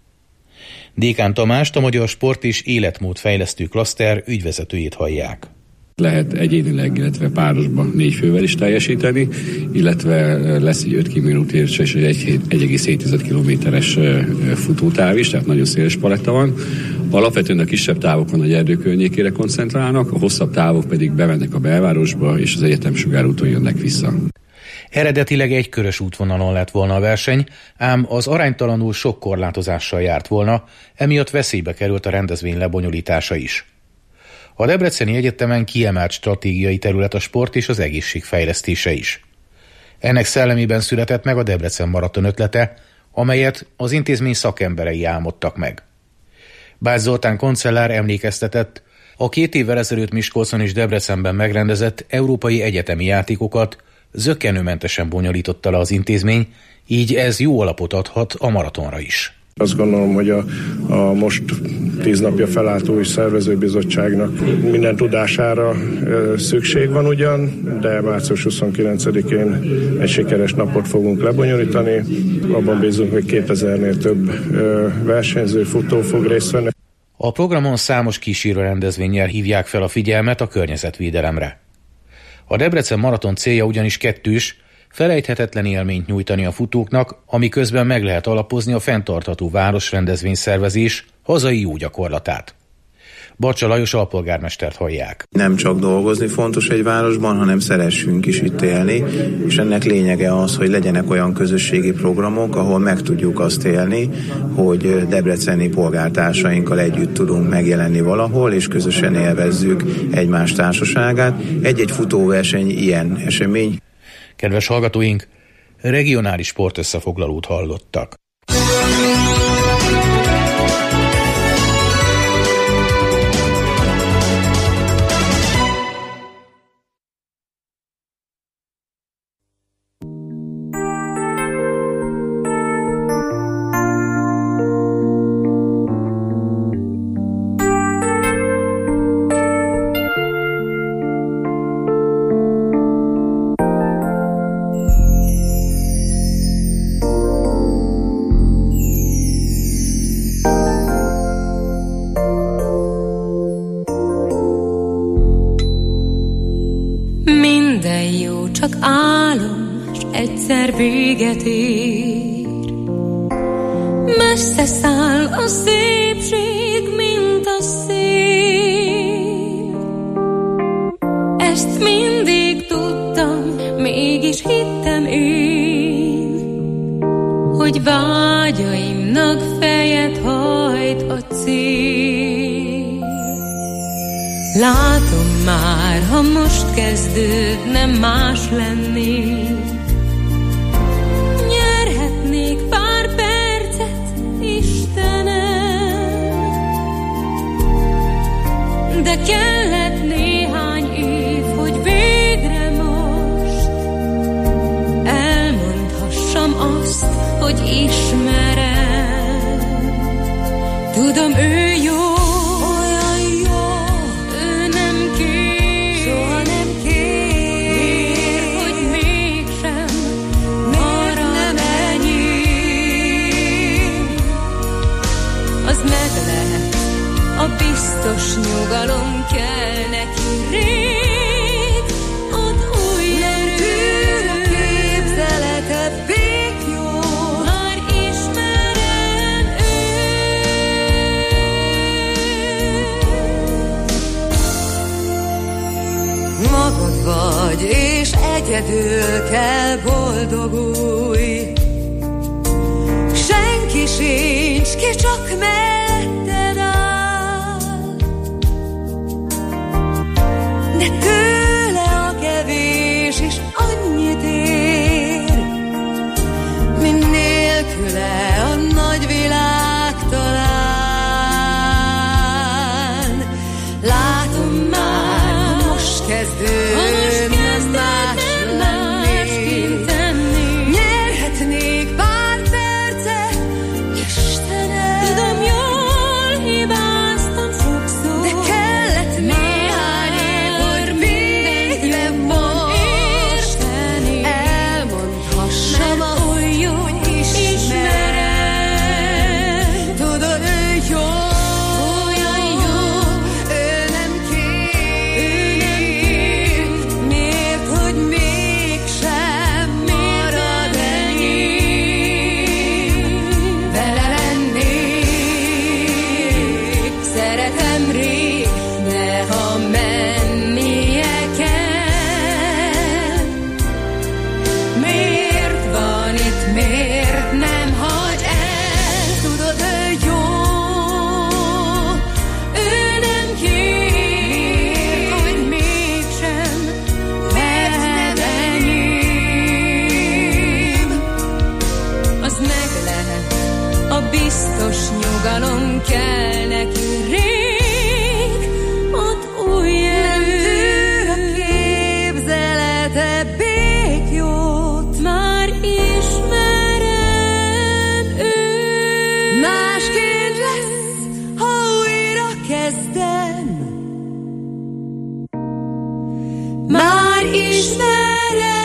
Dékán Tamást, a Magyar Sport és Életmódfejlesztő Klaszter ügyvezetőjét hallják. Lehet egyénileg, illetve párosban négy fővel is teljesíteni, illetve lesz egy öt kilométeres és egy egész hét kilométeres futótáv is, tehát nagyon széles paletta van. Alapvetően a kisebb távokon a Erdő környékére koncentrálnak, a hosszabb távok pedig bemennek a belvárosba, és az egyetem sugárúton jönnek vissza. Eredetileg egy körös útvonalon lett volna a verseny, ám az aránytalanul sok korlátozással járt volna, emiatt veszélybe került a rendezvény lebonyolítása is. A Debreceni Egyetemen kiemelt stratégiai terület a sport és az egészség fejlesztése is. Ennek szellemében született meg a Debrecen maraton ötlete, amelyet az intézmény szakemberei álmodtak meg. Bács Zoltán kancellár emlékeztetett, A két évvel ezelőtt Miskolcon és Debrecenben megrendezett európai egyetemi játékokat zökkenőmentesen bonyolította le az intézmény, így ez jó alapot adhat a maratonra is. Azt gondolom, hogy a, a most tíz napja felállt új szervezőbizottságnak minden tudására e, szükség van ugyan, de március huszonkilencedikén egy sikeres napot fogunk lebonyolítani. Abban bízunk, hogy kétezernél több e, versenyző, futó fog részt venni. A programon számos kísérő rendezvénnyel hívják fel a figyelmet a környezetvédelemre. A Debrecen maraton célja ugyanis kettős, felejthetetlen élményt nyújtani a futóknak, ami közben meg lehet alapozni a fenntartható városrendezvényszervezés hazai jó gyakorlatát. Barcsa Lajos alpolgármestert hallják. Nem csak dolgozni fontos egy városban, hanem szeressünk is itt élni, és ennek lényege az, hogy legyenek olyan közösségi programok, ahol meg tudjuk azt élni, hogy debreceni polgártársainkkal együtt tudunk megjelenni valahol, és közösen élvezzük egymás társaságát. Egy-egy futóverseny ilyen esemény. Kedves hallgatóink, regionális sportösszefoglalót hallottak. Véget ér. Messze száll a szépség, mint a szél. Ezt mindig tudtam, mégis hittem én, hogy vágyaimnak fejet hajt a cél. Látom már, ha most kezdődne, más lennék. De kellett néhány év, hogy végre most elmondhassam azt, hogy ismerem. Tudom, ő jó, olyan jó, ő nem kér, soha nem kér, hogy mégsem, miért nem enyém. Az meg lehet, a biztos nyugalom kell neki rég, ad új erőt, a képzeletet bék jó, már ismerem őt. Magad vagy, és egyedül kell boldogulj, senki sincs, ki csak melletted áll. De tőle a kevés is annyit ér, mint nélküle a nagy világ talán. Látom már, ha most kezdődne más lenni, nyerhetnék pár percet, Istenem. Tudom, jól hibáztam sokszor, de kellett néhány év, hogy mi már ismerem.